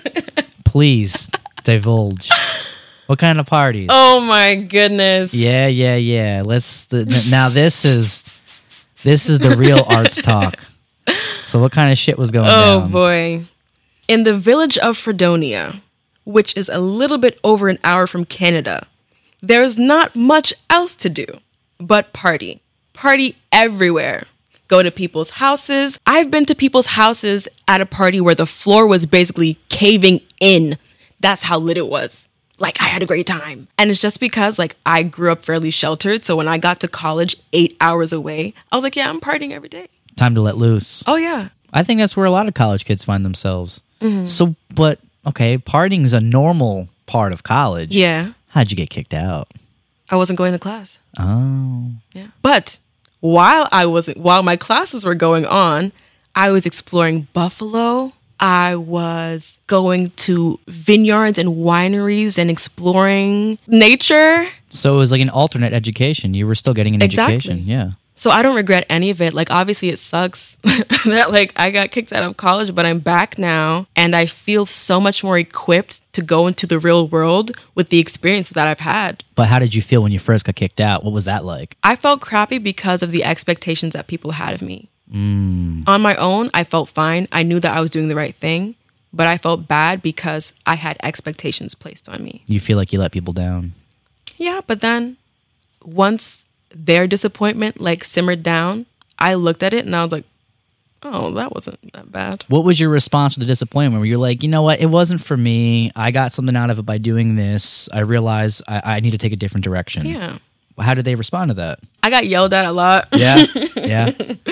Please divulge. What kind of parties? Oh my goodness. Yeah, yeah, yeah. Let's. The, now this is this is the real arts talk. So what kind of shit was going oh, down? Oh boy. In the village of Fredonia, which is a little bit over an hour from Canada, there's not much else to do but party. Party everywhere. Go to people's houses. I've been to people's houses at a party where the floor was basically caving in. That's how lit it was. Like, I had a great time. And it's just because, like, I grew up fairly sheltered. So when I got to college eight hours away, I was like, yeah, I'm partying every day. Time to let loose. Oh, yeah. I think that's where a lot of college kids find themselves. Mm-hmm. So, but, okay, partying is a normal part of college. Yeah. How'd you get kicked out? I wasn't going to class. Oh. Yeah. But while I wasn't, while my classes were going on, I was exploring Buffalo. I was going to vineyards and wineries and exploring nature. So it was like an alternate education. You were still getting an exactly. education. Yeah. So I don't regret any of it. Like, obviously it sucks that like I got kicked out of college, but I'm back now and I feel so much more equipped to go into the real world with the experience that I've had. But how did you feel when you first got kicked out? What was that like? I felt crappy because of the expectations that people had of me. Mm. On my own, I felt fine. I knew that I was doing the right thing, but I felt bad because I had expectations placed on me. You feel like you let people down. Yeah, but then once their disappointment like simmered down, I looked at it and I was like, oh, that wasn't that bad. What was your response to the disappointment where you're like, you know what, it wasn't for me. I got something out of it by doing this. I realized I, I need to take a different direction. Yeah. How did they respond to that? I got yelled at a lot. Yeah, yeah.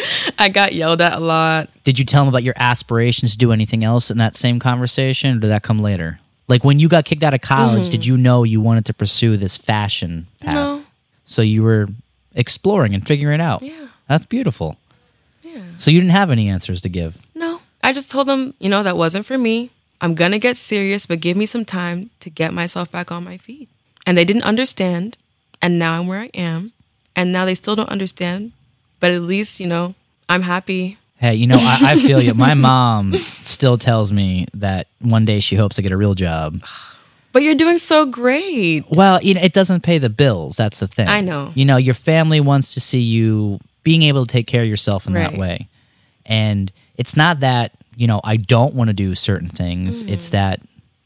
I got yelled at a lot. Did you tell them about your aspirations to do anything else in that same conversation, or did that come later? Like when you got kicked out of college, mm-hmm. did you know you wanted to pursue this fashion path? No. So you were exploring and figuring it out. Yeah. That's beautiful. Yeah. So you didn't have any answers to give? No. I just told them, you know, that wasn't for me. I'm going to get serious, but give me some time to get myself back on my feet. And they didn't understand. And now I'm where I am. And now they still don't understand. But at least, you know, I'm happy. Hey, you know, I, I feel you. My mom still tells me that one day she hopes I get a real job. But you're doing so great. Well, you know, it doesn't pay the bills. That's the thing. I know. You know, your family wants to see you being able to take care of yourself in right. that way. And it's not that, you know, I don't want to do certain things. Mm. It's that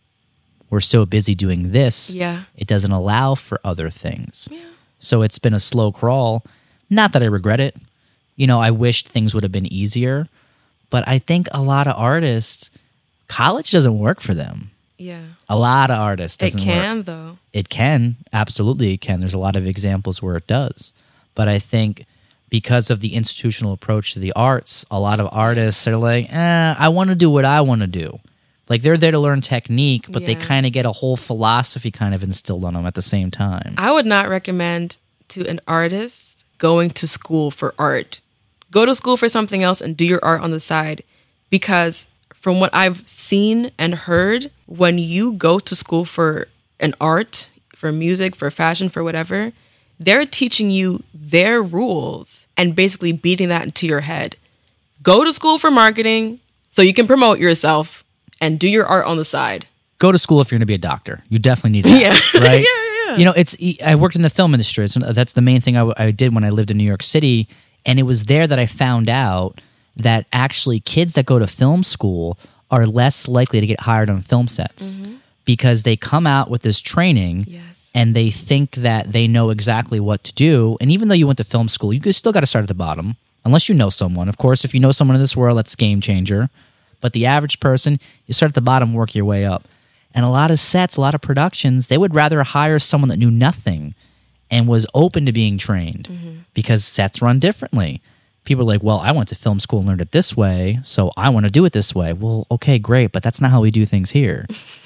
we're so busy doing this, yeah. it doesn't allow for other things. Yeah. So it's been a slow crawl. Not that I regret it. You know, I wished things would have been easier. But I think a lot of artists, college doesn't work for them. Yeah. A lot of artists doesn't It can, work. though. It can. Absolutely, it can. There's a lot of examples where it does. But I think because of the institutional approach to the arts, a lot of artists are like, eh, I want to do what I want to do. Like, they're there to learn technique, but yeah. they kind of get a whole philosophy kind of instilled on them at the same time. I would not recommend to an artist going to school for art. Go to school for something else and do your art on the side. Because from what I've seen and heard, when you go to school for an art, for music, for fashion, for whatever, they're teaching you their rules and basically beating that into your head. Go to school for marketing so you can promote yourself and do your art on the side. Go to school if you're going to be a doctor. You definitely need that, yeah. right? yeah, yeah. You know, it's. I worked in the film industry. So that's the main thing I, I did when I lived in New York City. And it was there that I found out that actually kids that go to film school are less likely to get hired on film sets mm-hmm. because they come out with this training yes. and they think that they know exactly what to do. And even though you went to film school, you still got to start at the bottom, unless you know someone. Of course, if you know someone in this world, that's a game changer. But the average person, you start at the bottom, work your way up. And a lot of sets, a lot of productions, they would rather hire someone that knew nothing and was open to being trained mm-hmm. because sets run differently. People are like, well, I went to film school and learned it this way, so I want to do it this way. Well, okay, great, but that's not how we do things here.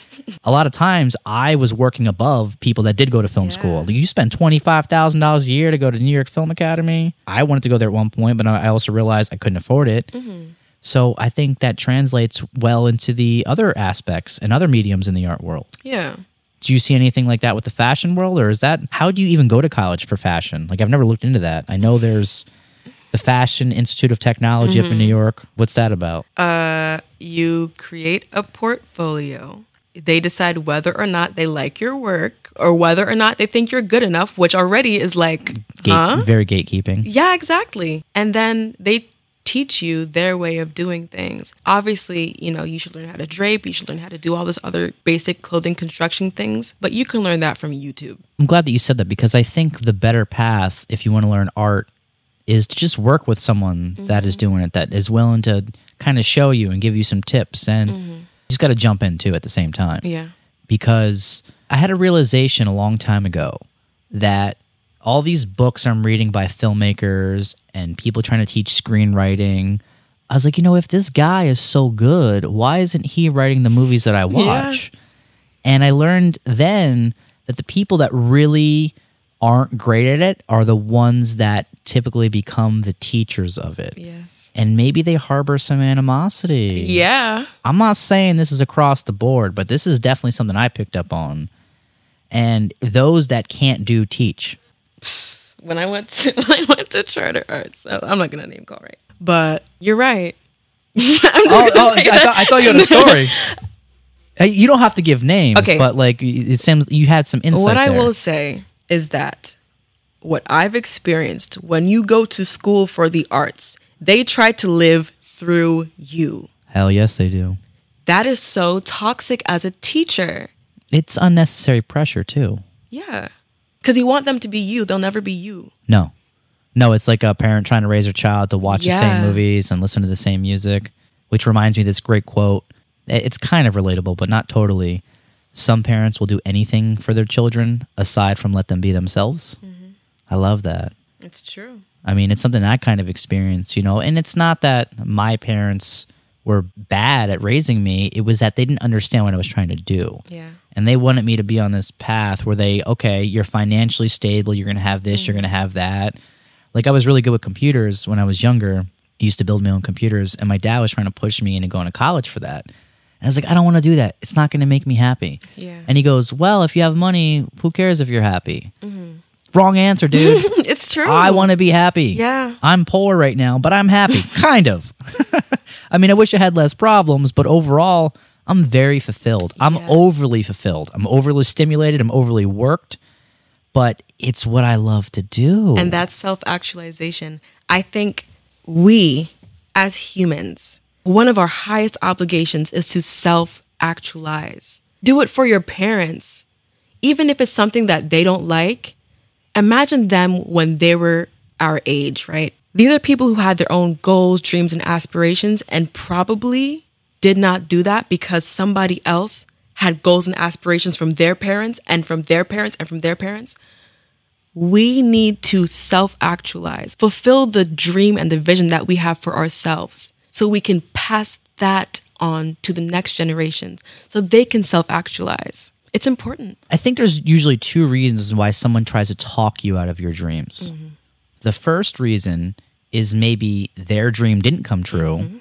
A lot of times, I was working above people that did go to film yeah. school. You spend twenty-five thousand dollars a year to go to New York Film Academy. I wanted to go there at one point, but I also realized I couldn't afford it. Mm-hmm. So I think that translates well into the other aspects and other mediums in the art world. Yeah. Do you see anything like that with the fashion world, or is that, how do you even go to college for fashion? Like, I've never looked into that. I know there's the Fashion Institute of Technology mm-hmm. up in New York. What's that about? Uh, you create a portfolio. They decide whether or not they like your work or whether or not they think you're good enough, which already is like, Gate, huh? Very gatekeeping. Yeah, exactly. And then they teach you their way of doing things. Obviously, you know, you should learn how to drape, you should learn how to do all this other basic clothing construction things, but you can learn that from YouTube. I'm glad that you said that, because I think the better path, if you want to learn art, is to just work with someone mm-hmm. that is doing it, that is willing to kind of show you and give you some tips, and mm-hmm. you just got to jump in too at the same time. Yeah. Because I had a realization a long time ago that all these books I'm reading by filmmakers and people trying to teach screenwriting, I was like, you know, if this guy is so good, why isn't he writing the movies that I watch? Yeah. And I learned then that the people that really aren't great at it are the ones that typically become the teachers of it. Yes. And maybe they harbor some animosity. Yeah. I'm not saying this is across the board, but this is definitely something I picked up on. And those that can't do, teach. When I went to when I went to Charter Arts, I'm not gonna name call right, but you're right. oh, oh I, thought, I thought you had a story. Hey, you don't have to give names, okay. but like it seems you had some insight. What I there. will say is that what I've experienced when you go to school for the arts, they try to live through you. Hell yes, they do. That is so toxic as a teacher. It's unnecessary pressure too. Yeah. Because you want them to be you. They'll never be you. No. No, it's like a parent trying to raise their child to watch yeah. the same movies and listen to the same music, which reminds me of this great quote. It's kind of relatable, but not totally. Some parents will do anything for their children aside from let them be themselves. Mm-hmm. I love that. It's true. I mean, it's something I kind of experienced, you know, and it's not that my parents were bad at raising me. It was that they didn't understand what I was trying to do. Yeah. And they wanted me to be on this path where they, okay, you're financially stable, you're going to have this, mm-hmm. you're going to have that. Like, I was really good with computers when I was younger. I used to build my own computers, and my dad was trying to push me into going to college for that. And I was like, I don't want to do that. It's not going to make me happy. Yeah. And he goes, well, if you have money, who cares if you're happy? Mm-hmm. Wrong answer, dude. It's true. I want to be happy. Yeah. I'm poor right now, but I'm happy. Kind of. I mean, I wish I had less problems, but overall, I'm very fulfilled. I'm yes. overly fulfilled. I'm overly stimulated. I'm overly worked, but it's what I love to do. And that's self-actualization. I think we, as humans, one of our highest obligations is to self-actualize. Do it for your parents. Even if it's something that they don't like, imagine them when they were our age, right? These are people who had their own goals, dreams, and aspirations, and probably did not do that because somebody else had goals and aspirations from their parents and from their parents and from their parents. We need to self-actualize, fulfill the dream and the vision that we have for ourselves so we can pass that on to the next generations so they can self-actualize. It's important. I think there's usually two reasons why someone tries to talk you out of your dreams. Mm-hmm. The first reason is maybe their dream didn't come true mm-hmm.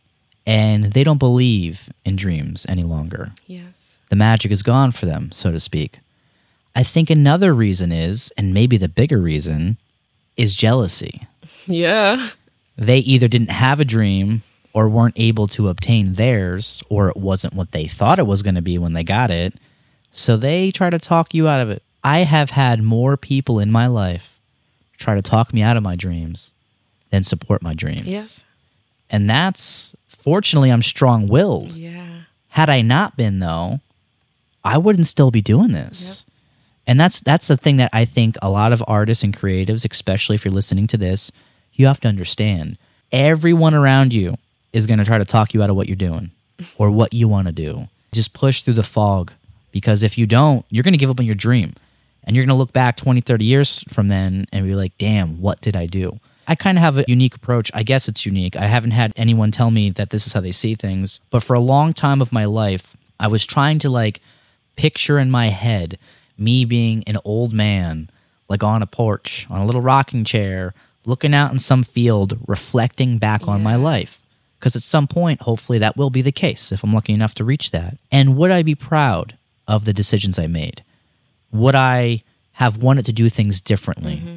and they don't believe in dreams any longer. Yes. The magic is gone for them, so to speak. I think another reason is, and maybe the bigger reason, is jealousy. Yeah. They either didn't have a dream or weren't able to obtain theirs, or it wasn't what they thought it was going to be when they got it. So they try to talk you out of it. I have had more people in my life try to talk me out of my dreams than support my dreams. Yes. And that's, fortunately, I'm strong-willed. Yeah. Had I not been, though, I wouldn't still be doing this. Yep. And that's that's the thing that I think a lot of artists and creatives, especially if you're listening to this, you have to understand. Everyone around you is going to try to talk you out of what you're doing or what you want to do. Just push through the fog, because if you don't, you're going to give up on your dream. And you're going to look back twenty, thirty years from then and be like, damn, what did I do? I kind of have a unique approach. I guess it's unique. I haven't had anyone tell me that this is how they see things. But for a long time of my life, I was trying to like picture in my head me being an old man, like on a porch, on a little rocking chair, looking out in some field, reflecting back yeah. on my life. Because at some point, hopefully that will be the case if I'm lucky enough to reach that. And would I be proud of the decisions I made? Would I have wanted to do things differently? Mm-hmm.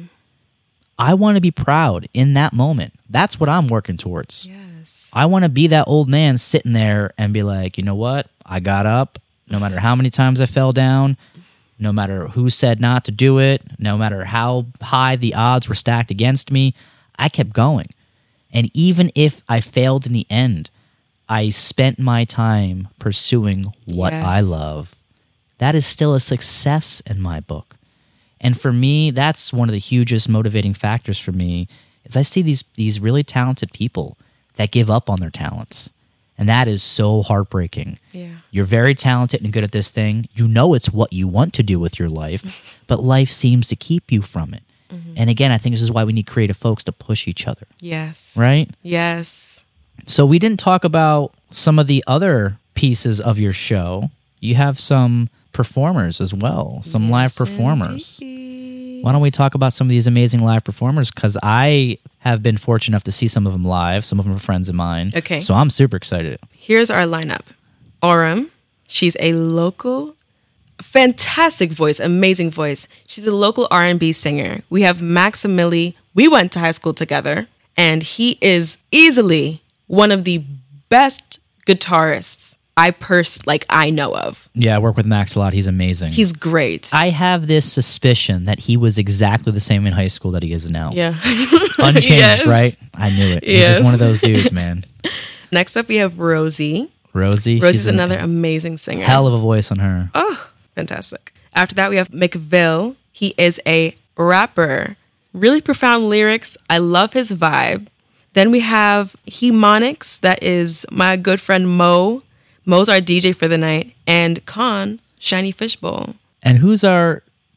I want to be proud in that moment. That's what I'm working towards. Yes. I want to be that old man sitting there and be like, you know what? I got up, no matter how many times I fell down, no matter who said not to do it, no matter how high the odds were stacked against me, I kept going. And even if I failed in the end, I spent my time pursuing what yes. I love. That is still a success in my book. And for me, that's one of the hugest motivating factors for me, is I see these these really talented people that give up on their talents. And that is so heartbreaking. Yeah. You're very talented and good at this thing. You know it's what you want to do with your life, but life seems to keep you from it. Mm-hmm. And again, I think this is why we need creative folks to push each other. Yes. Right? Yes. So we didn't talk about some of the other pieces of your show. You have some performers as well, some yes, live performers. Indeed. Why don't we talk about some of these amazing live performers? Because I have been fortunate enough to see some of them live. Some of them are friends of mine. Okay. So I'm super excited. Here's our lineup. Aurum, she's a local, fantastic voice, amazing voice. She's a local R and B singer. We have Maximili. We went to high school together, and he is easily one of the best guitarists I pers- like I know of. Yeah, I work with Max a lot. He's amazing. He's great. I have this suspicion that he was exactly the same in high school that he is now. Yeah. Unchanged, yes. Right? I knew it. He's yes. just one of those dudes, man. Next up, we have Rosie. Rosie. Rosie's another amazing singer. Hell of a voice on her. Oh, fantastic. After that, we have McVille. He is a rapper. Really profound lyrics. I love his vibe. Then we have Hemonix. That is my good friend Mo. Mo's our D J for the night. And Khan, Shiny Fishbowl. And who's our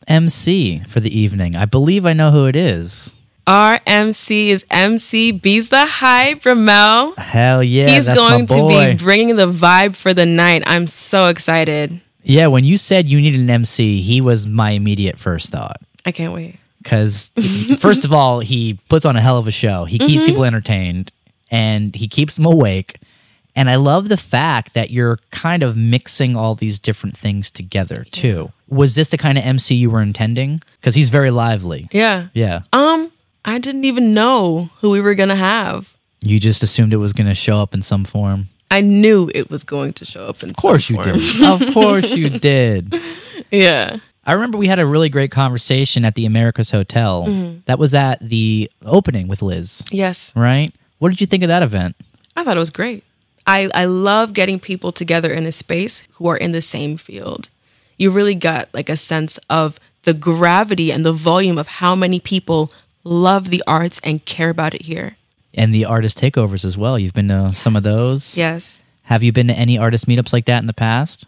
M C for the evening? I believe I know who it is. Our M C is M C B's the Hype, Ramel. Hell yeah, He's that's going my boy. to be bringing the vibe for the night. I'm so excited. Yeah, when you said you needed an M C, he was my immediate first thought. I can't wait. Because, first of all, he puts on a hell of a show. He keeps mm-hmm. people entertained, and he keeps them awake. And I love the fact that you're kind of mixing all these different things together, yeah. too. Was this the kind of M C you were intending? Because he's very lively. Yeah. Yeah. Um, I didn't even know who we were going to have. You just assumed it was going to show up in some form? I knew it was going to show up in some form. Of course you did. Of course you did. Yeah. I remember we had a really great conversation at the Americas Hotel. Mm-hmm. That was at the opening with Liz. Yes. Right? What did you think of that event? I thought it was great. I, I love getting people together in a space who are in the same field. You really got like a sense of the gravity and the volume of how many people love the arts and care about it here. And the artist takeovers as well. You've been to yes. some of those? Yes. Have you been to any artist meetups like that in the past?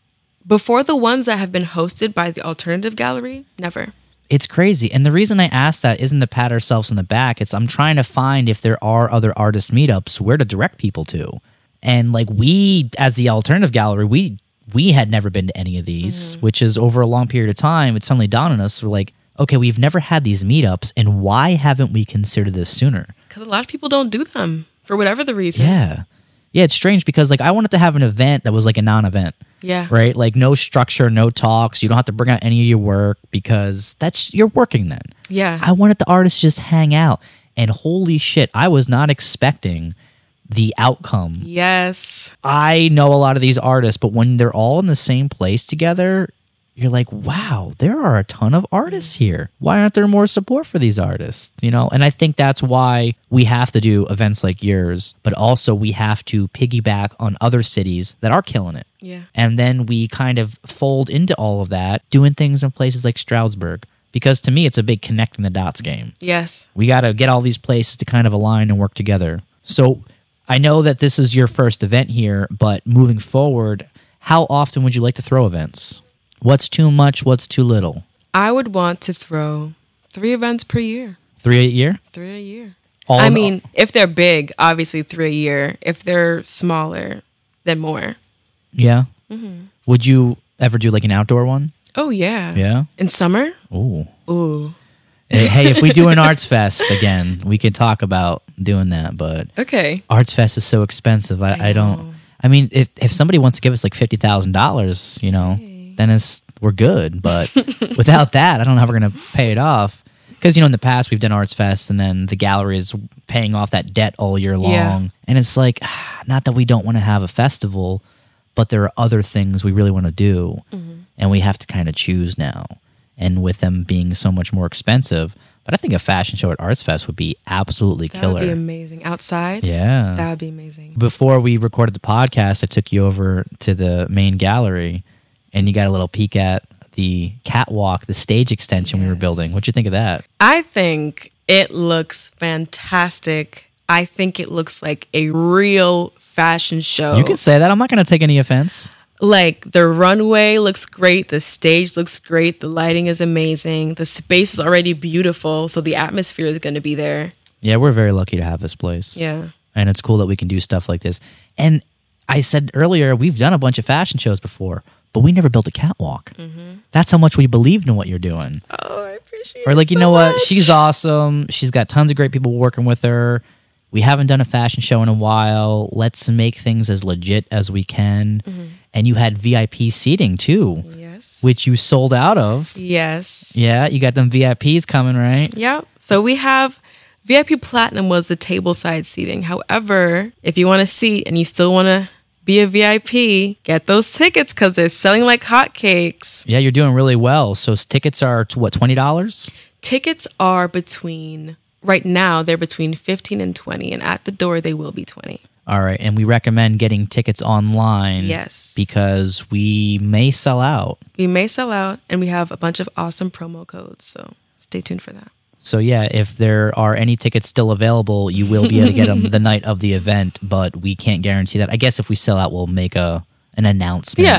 Before the ones that have been hosted by the Alternative Gallery, never. It's crazy. And the reason I ask that isn't to pat ourselves in the back. It's I'm trying to find if there are other artist meetups where to direct people to. And like we, as the Alternative Gallery, we we had never been to any of these, mm-hmm. which is over a long period of time. It suddenly dawned on us. We're like, okay, we've never had these meetups, and why haven't we considered this sooner? Because a lot of people don't do them for whatever the reason. Yeah. Yeah, it's strange because like I wanted to have an event that was like a non-event. Yeah. Right? Like no structure, no talks. You don't have to bring out any of your work because that's you're working then. Yeah. I wanted the artists just hang out. And holy shit, I was not expecting the outcome. Yes. I know a lot of these artists, but when they're all in the same place together, you're like, wow, there are a ton of artists here. Why aren't there more support for these artists? You know, and I think that's why we have to do events like yours, but also we have to piggyback on other cities that are killing it. Yeah. And then we kind of fold into all of that, doing things in places like Stroudsburg. Because to me, it's a big connecting the dots game. Yes. We got to get all these places to kind of align and work together. So I know that this is your first event here, but moving forward, how often would you like to throw events? What's too much? What's too little? I would want to throw three events per year. Three a year? Three a year. All I mean, all- if they're big, obviously three a year. If they're smaller, then more. Yeah? Mm-hmm. Would you ever do like an outdoor one? Oh, yeah. Yeah? In summer? Ooh. Ooh. Hey, if we do an Arts Fest again, we could talk about doing that, but okay. Arts Fest is so expensive. I, I, I don't... I mean, if, if somebody wants to give us like fifty thousand dollars, you know... Hey. Then it's, we're good. But without that, I don't know how we're going to pay it off. Because, you know, in the past, we've done Arts Fest, and then the gallery is paying off that debt all year long. Yeah. And it's like, not that we don't want to have a festival, but there are other things we really want to do. Mm-hmm. And we have to kind of choose now. And with them being so much more expensive, but I think a fashion show at Arts Fest would be absolutely that killer. That would be amazing. Outside? Yeah. That would be amazing. Before we recorded the podcast, I took you over to the main gallery, and you got a little peek at the catwalk, the stage extension yes. we were building. What'd you think of that? I think it looks fantastic. I think it looks like a real fashion show. You can say that. I'm not going to take any offense. Like, the runway looks great. The stage looks great. The lighting is amazing. The space is already beautiful. So the atmosphere is going to be there. Yeah, we're very lucky to have this place. Yeah. And it's cool that we can do stuff like this. And I said earlier, we've done a bunch of fashion shows before, but we never built a catwalk. Mm-hmm. That's how much we believed in what you're doing. Oh, I appreciate it. Or like, you so know much. what? She's awesome. She's got tons of great people working with her. We haven't done a fashion show in a while. Let's make things as legit as we can. Mm-hmm. And you had V I P seating too. Yes. Which you sold out of. Yes. Yeah, you got them V I Ps coming, right? Yep. So we have V I P Platinum was the table side seating. However, if you want a seat and you still want to be a V I P, get those tickets because they're selling like hotcakes. Yeah, you're doing really well. So tickets are, to what, twenty dollars? Tickets are between, right now, they're between fifteen and twenty, and at the door, they will be twenty. All right, and we recommend getting tickets online. Yes. Because we may sell out. We may sell out, and we have a bunch of awesome promo codes, so stay tuned for that. So yeah, if there are any tickets still available, you will be able to get them the night of the event, but we can't guarantee that. I guess if we sell out, we'll make a an announcement. Yeah.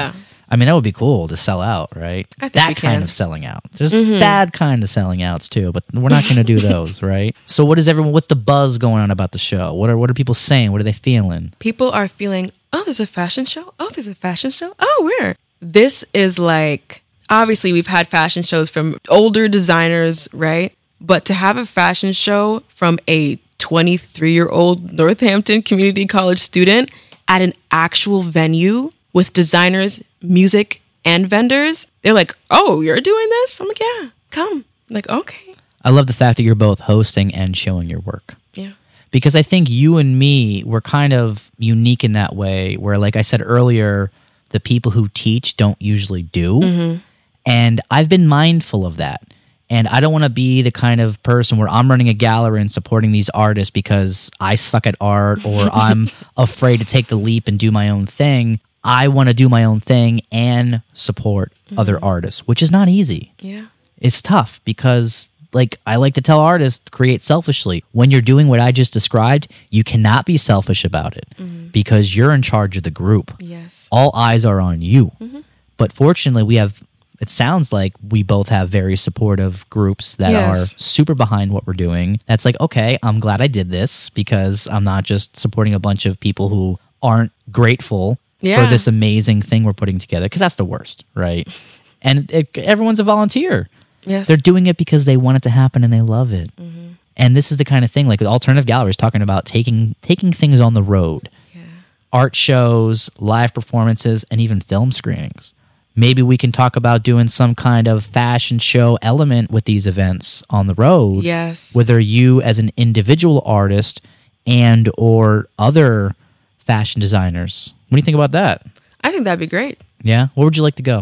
I mean, that would be cool to sell out, right? I think that we kind can. of selling out. There's bad kind of selling outs too, but we're not going to do those, right? So, what is everyone? What's the buzz going on about the show? What are what are people saying? What are they feeling? People are feeling, oh, there's a fashion show. Oh, there's a fashion show. Oh, where? This is like, obviously, we've had fashion shows from older designers, right? But to have a fashion show from a twenty-three-year-old Northampton Community College student at an actual venue with designers, music, and vendors, they're like, oh, you're doing this? I'm like, yeah, come. I'm like, okay. I love the fact that you're both hosting and showing your work. Yeah. Because I think you and me, we're kind of unique in that way where, like I said earlier, the people who teach don't usually do. Mm-hmm. And I've been mindful of that. And I don't want to be the kind of person where I'm running a gallery and supporting these artists because I suck at art or I'm afraid to take the leap and do my own thing. I want to do my own thing and support mm-hmm. other artists, which is not easy. Yeah. It's tough because, like, I like to tell artists, create selfishly. When you're doing what I just described, you cannot be selfish about it mm-hmm. because you're in charge of the group. Yes. All eyes are on you. Mm-hmm. But fortunately, we have... It sounds like we both have very supportive groups that Yes. are super behind what we're doing. That's like, okay, I'm glad I did this because I'm not just supporting a bunch of people who aren't grateful Yeah. for this amazing thing we're putting together, because that's the worst, right? And it, everyone's a volunteer. Yes. They're doing it because they want it to happen and they love it. Mm-hmm. And this is the kind of thing, like Alternative Gallery is talking about taking taking things on the road. Yeah. Art shows, live performances, and even film screenings. Maybe we can talk about doing some kind of fashion show element with these events on the road. Yes. Whether you as an individual artist and or other fashion designers. What do you think about that? I think that'd be great. Yeah? Where would you like to go?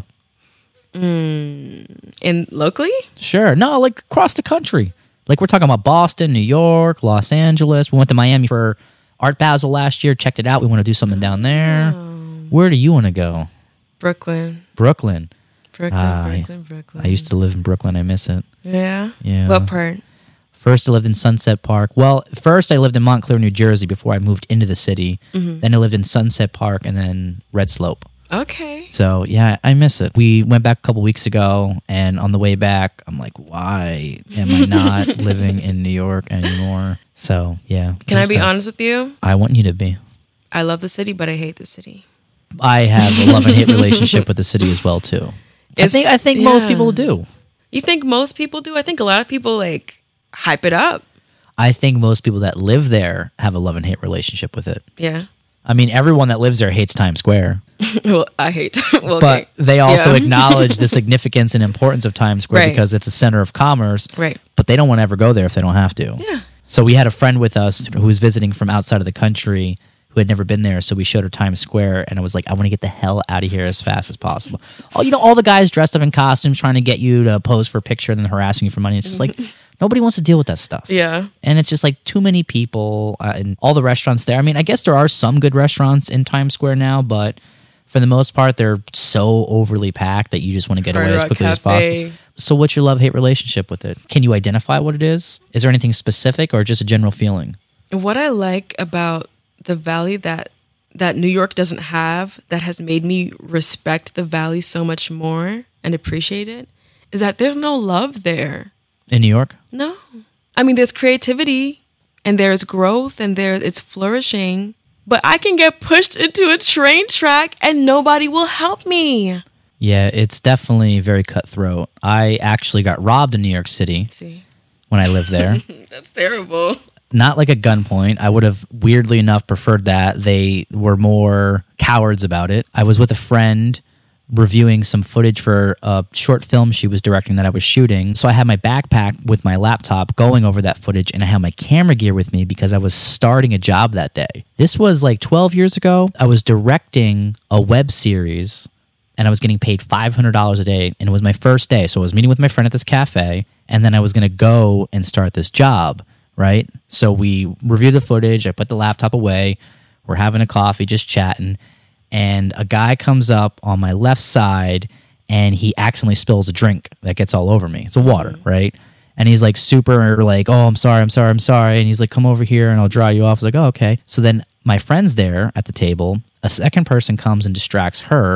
Mm, in locally? Sure. No, like across the country. Like we're talking about Boston, New York, Los Angeles. We went to Miami for Art Basel last year. Checked it out. We want to do something down there. Oh. Where do you want to go? Brooklyn. Brooklyn. Brooklyn, Ah, Brooklyn, Brooklyn. I used to live in Brooklyn. I miss it. Yeah? Yeah. What part? First, I lived in Sunset Park. Well, first I lived in Montclair, New Jersey before I moved into the city. Mm-hmm. Then I lived in Sunset Park and then Red Slope. Okay. So, yeah, I miss it. We went back a couple weeks ago, and on the way back, I'm like, why am I not living in New York anymore? So, yeah. Can I be tough. honest with you? I want you to be. I love the city, but I hate the city. I have a love and hate relationship with the city as well, too. I It's- think I think most yeah. people do. You think most people do? I think a lot of people, like, hype it up. I think most people that live there have a love and hate relationship with it. Yeah. I mean, everyone that lives there hates Times Square. Well, I hate. well, But okay. they also Yeah. acknowledge the significance and importance of Times Square Right. because it's a center of commerce. Right. But they don't want to ever go there if they don't have to. Yeah. So we had a friend with us who was visiting from outside of the country who had never been there. So we showed her Times Square, and I was like, I want to get the hell out of here as fast as possible. Oh, you know, all the guys dressed up in costumes trying to get you to pose for a picture and then harassing you for money. It's just like, nobody wants to deal with that stuff. Yeah. And it's just like too many people uh, and all the restaurants there. I mean, I guess there are some good restaurants in Times Square now, but for the most part, they're so overly packed that you just want to get Hard away as Rock quickly as Cafe. possible. So what's your love-hate relationship with it? Can you identify what it is? Is there anything specific or just a general feeling? What I like about the Valley that that New York doesn't have, that has made me respect the Valley so much more and appreciate it, is that there's no love there. In New York? No. I mean, there's creativity and there's growth and there it's flourishing, but I can get pushed into a train track and nobody will help me. Yeah, it's definitely very cutthroat. I actually got robbed in New York City See, when I lived there. that's terrible. Not like a gunpoint. I would have, weirdly enough, preferred that. They were more cowards about it. I was with a friend reviewing some footage for a short film she was directing that I was shooting. So I had my backpack with my laptop going over that footage, and I had my camera gear with me because I was starting a job that day. This was like twelve years ago. I was directing a web series, and I was getting paid five hundred dollars a day, and it was my first day. So I was meeting with my friend at this cafe, and then I was going to go and start this job. Right? So we review the footage. I put the laptop away. We're having a coffee, just chatting. And a guy comes up on my left side and he accidentally spills a drink that gets all over me. It's a water, right? And he's like super like, oh, I'm sorry, I'm sorry, I'm sorry. And he's like, come over here and I'll dry you off. I was like, oh, okay. So then my friend's there at the table. A second person comes and distracts her.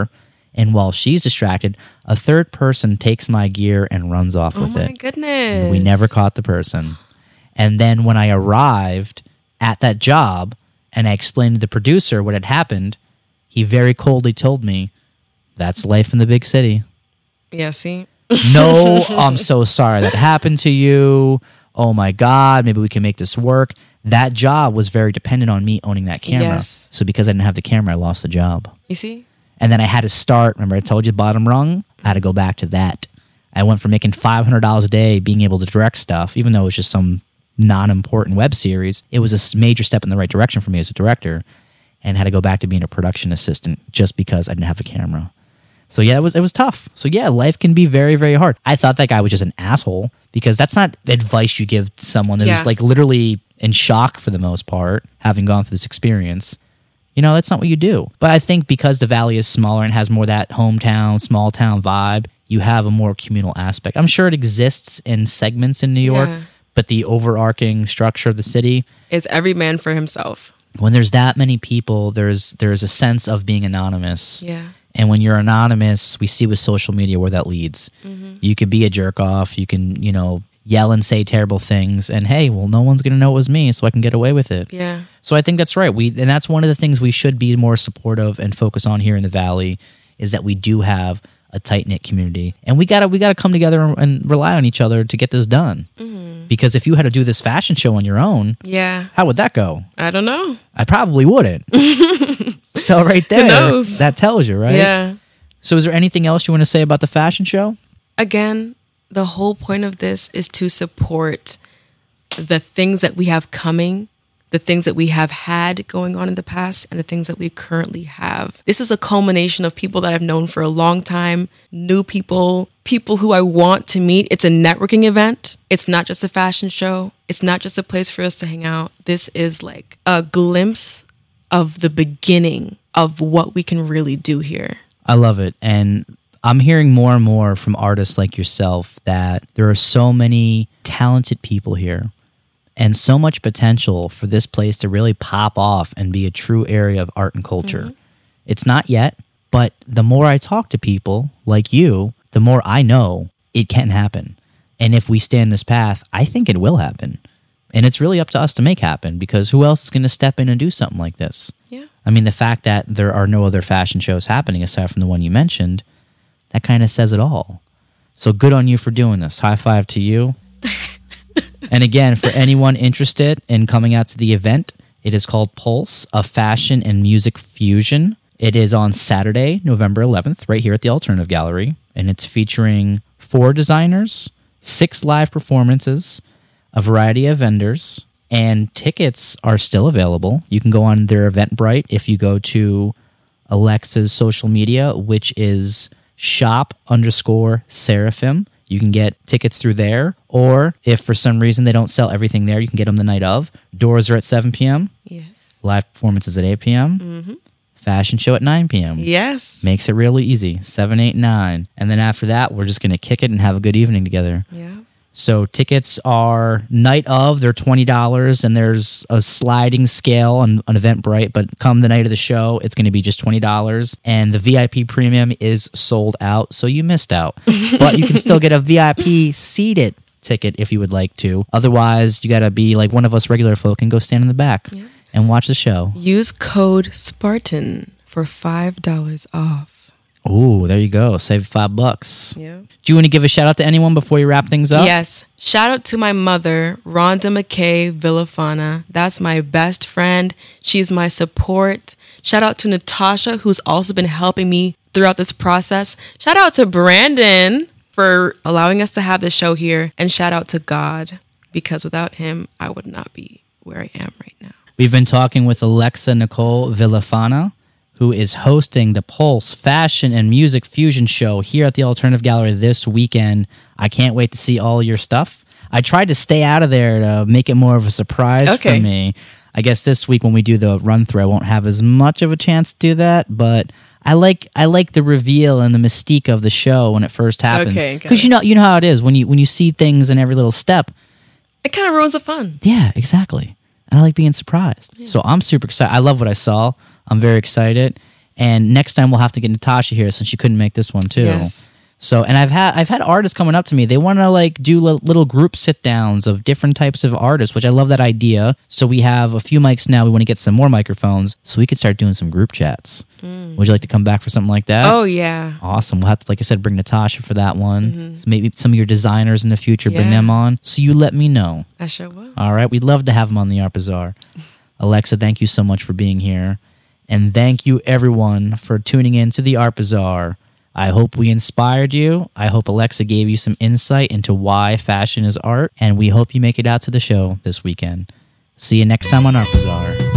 And while she's distracted, a third person takes my gear and runs off Oh with my it. goodness. We never caught the person. And then when I arrived at that job and I explained to the producer what had happened, he very coldly told me, that's life in the big city. Yeah, see? No, I'm so sorry that happened to you. Oh my God, maybe we can make this work. That job was very dependent on me owning that camera. Yes. So because I didn't have the camera, I lost the job. You see? And then I had to start, remember I told you bottom rung? I had to go back to that. I went from making five hundred dollars a day, being able to direct stuff, even though it was just some non-important web series. It was a s- major step in the right direction for me as a director, and had to go back to being a production assistant just because I didn't have a camera. So yeah, it was it was tough. So yeah, life can be very, very hard. I thought that guy was just an asshole because that's not advice you give someone that Yeah. was like literally in shock for the most part, having gone through this experience. You know, that's not what you do. But I think because the Valley is smaller and has more that hometown, small town vibe, you have a more communal aspect. I'm sure it exists in segments in New York, Yeah. but the overarching structure of the city, It's every man for himself. when there's that many people, there's there's a sense of being anonymous. Yeah. And when you're anonymous, we see with social media where that leads. Mm-hmm. You could be a jerk off. You can, you know, yell and say terrible things. And hey, well, no one's going to know it was me, so I can get away with it. Yeah. So I think that's right. We and that's one of the things we should be more supportive and focus on here in the Valley is that we do have a tight knit community, and we gotta we gotta come together and rely on each other to get this done. Mm-hmm. Because if you had to do this fashion show on your own, Yeah. how would that go? I don't know. I probably wouldn't. So right there, knows? that tells you, right? Yeah. So is there anything else you want to say about the fashion show? Again, the whole point of this is to support the things that we have coming, the things that we have had going on in the past, and the things that we currently have. This is a culmination of people that I've known for a long time, new people, people who I want to meet. It's a networking event. It's not just a fashion show. It's not just a place for us to hang out. This is like a glimpse of the beginning of what we can really do here. I love it. And I'm hearing more and more from artists like yourself that there are so many talented people here and so much potential for this place to really pop off and be a true area of art and culture. Mm-hmm. It's not yet, but the more I talk to people like you, the more I know it can happen. And if we stay in this path, I think it will happen. And it's really up to us to make happen because who else is going to step in and do something like this? Yeah. I mean, the fact that there are no other fashion shows happening aside from the one you mentioned, that kind of says it all. So good on you for doing this. High five to you. And again, for anyone interested in coming out to the event, it is called Pulse, a fashion and music fusion. It is on Saturday, November eleventh, right here at the Alternative Gallery. And it's featuring four designers, six live performances, a variety of vendors, and tickets are still available. You can go on their Eventbrite if you go to Alexa's social media, which is shop underscore seraphim. You can get tickets through there. Or if for some reason they don't sell everything there, you can get them the night of. Doors are at seven p.m. Yes. Live performances at eight p.m. Mm-hmm. Fashion show at nine p.m. Yes. Makes it really easy. seven, eight, nine. And then after that, we're just going to kick it and have a good evening together. Yeah. So tickets are night of, they're twenty dollars, and there's a sliding scale on, on Eventbrite, but come the night of the show, it's going to be just twenty dollars, and the V I P premium is sold out, so you missed out. But you can still get a V I P seated ticket if you would like to. Otherwise, you got to be like one of us regular folk and go stand in the back Yeah. and watch the show. Use code Spartan for five dollars off. Ooh, there you go. Save five bucks. Yeah. Do you want to give a shout out to anyone before you wrap things up? Yes. Shout out to my mother, Rhonda McKay Villafana. That's my best friend. She's my support. Shout out to Natasha, who's also been helping me throughout this process. Shout out to Brandon for allowing us to have this show here. And shout out to God, because without him, I would not be where I am right now. We've been talking with Alexa Nicole Villafana, who is hosting the Pulse Fashion and Music Fusion Show here at the Alternative Gallery this weekend. I can't wait to see all your stuff. I tried to stay out of there to make it more of a surprise Okay. for me. I guess this week when we do the run through, I won't have as much of a chance to do that, but I like I like the reveal and the mystique of the show when it first happens. Okay, got Because it. you know you know how it is when you when you see things in every little step. It kind of ruins the fun. Yeah, exactly. And I like being surprised. So I'm super excited. I love what I saw. I'm very excited. And next time we'll have to get Natasha here since she couldn't make this one too. Yes. So, and I've had I've had artists coming up to me. They want to like do li- little group sit downs of different types of artists, which I love that idea. So we have a few mics now. We want to get some more microphones so we can start doing some group chats. Mm. Would you like to come back for something like that? Oh yeah. Awesome. We'll have to, like I said, bring Natasha for that one. Mm-hmm. So maybe some of your designers in the future, yeah. bring them on. So you let me know. I sure will. All right. We'd love to have them on the Art Bazaar. Alexa, thank you so much for being here. And thank you everyone for tuning in to the Art Bazaar. I hope we inspired you. I hope Alexa gave you some insight into why fashion is art. And we hope you make it out to the show this weekend. See you next time on Art Bazaar.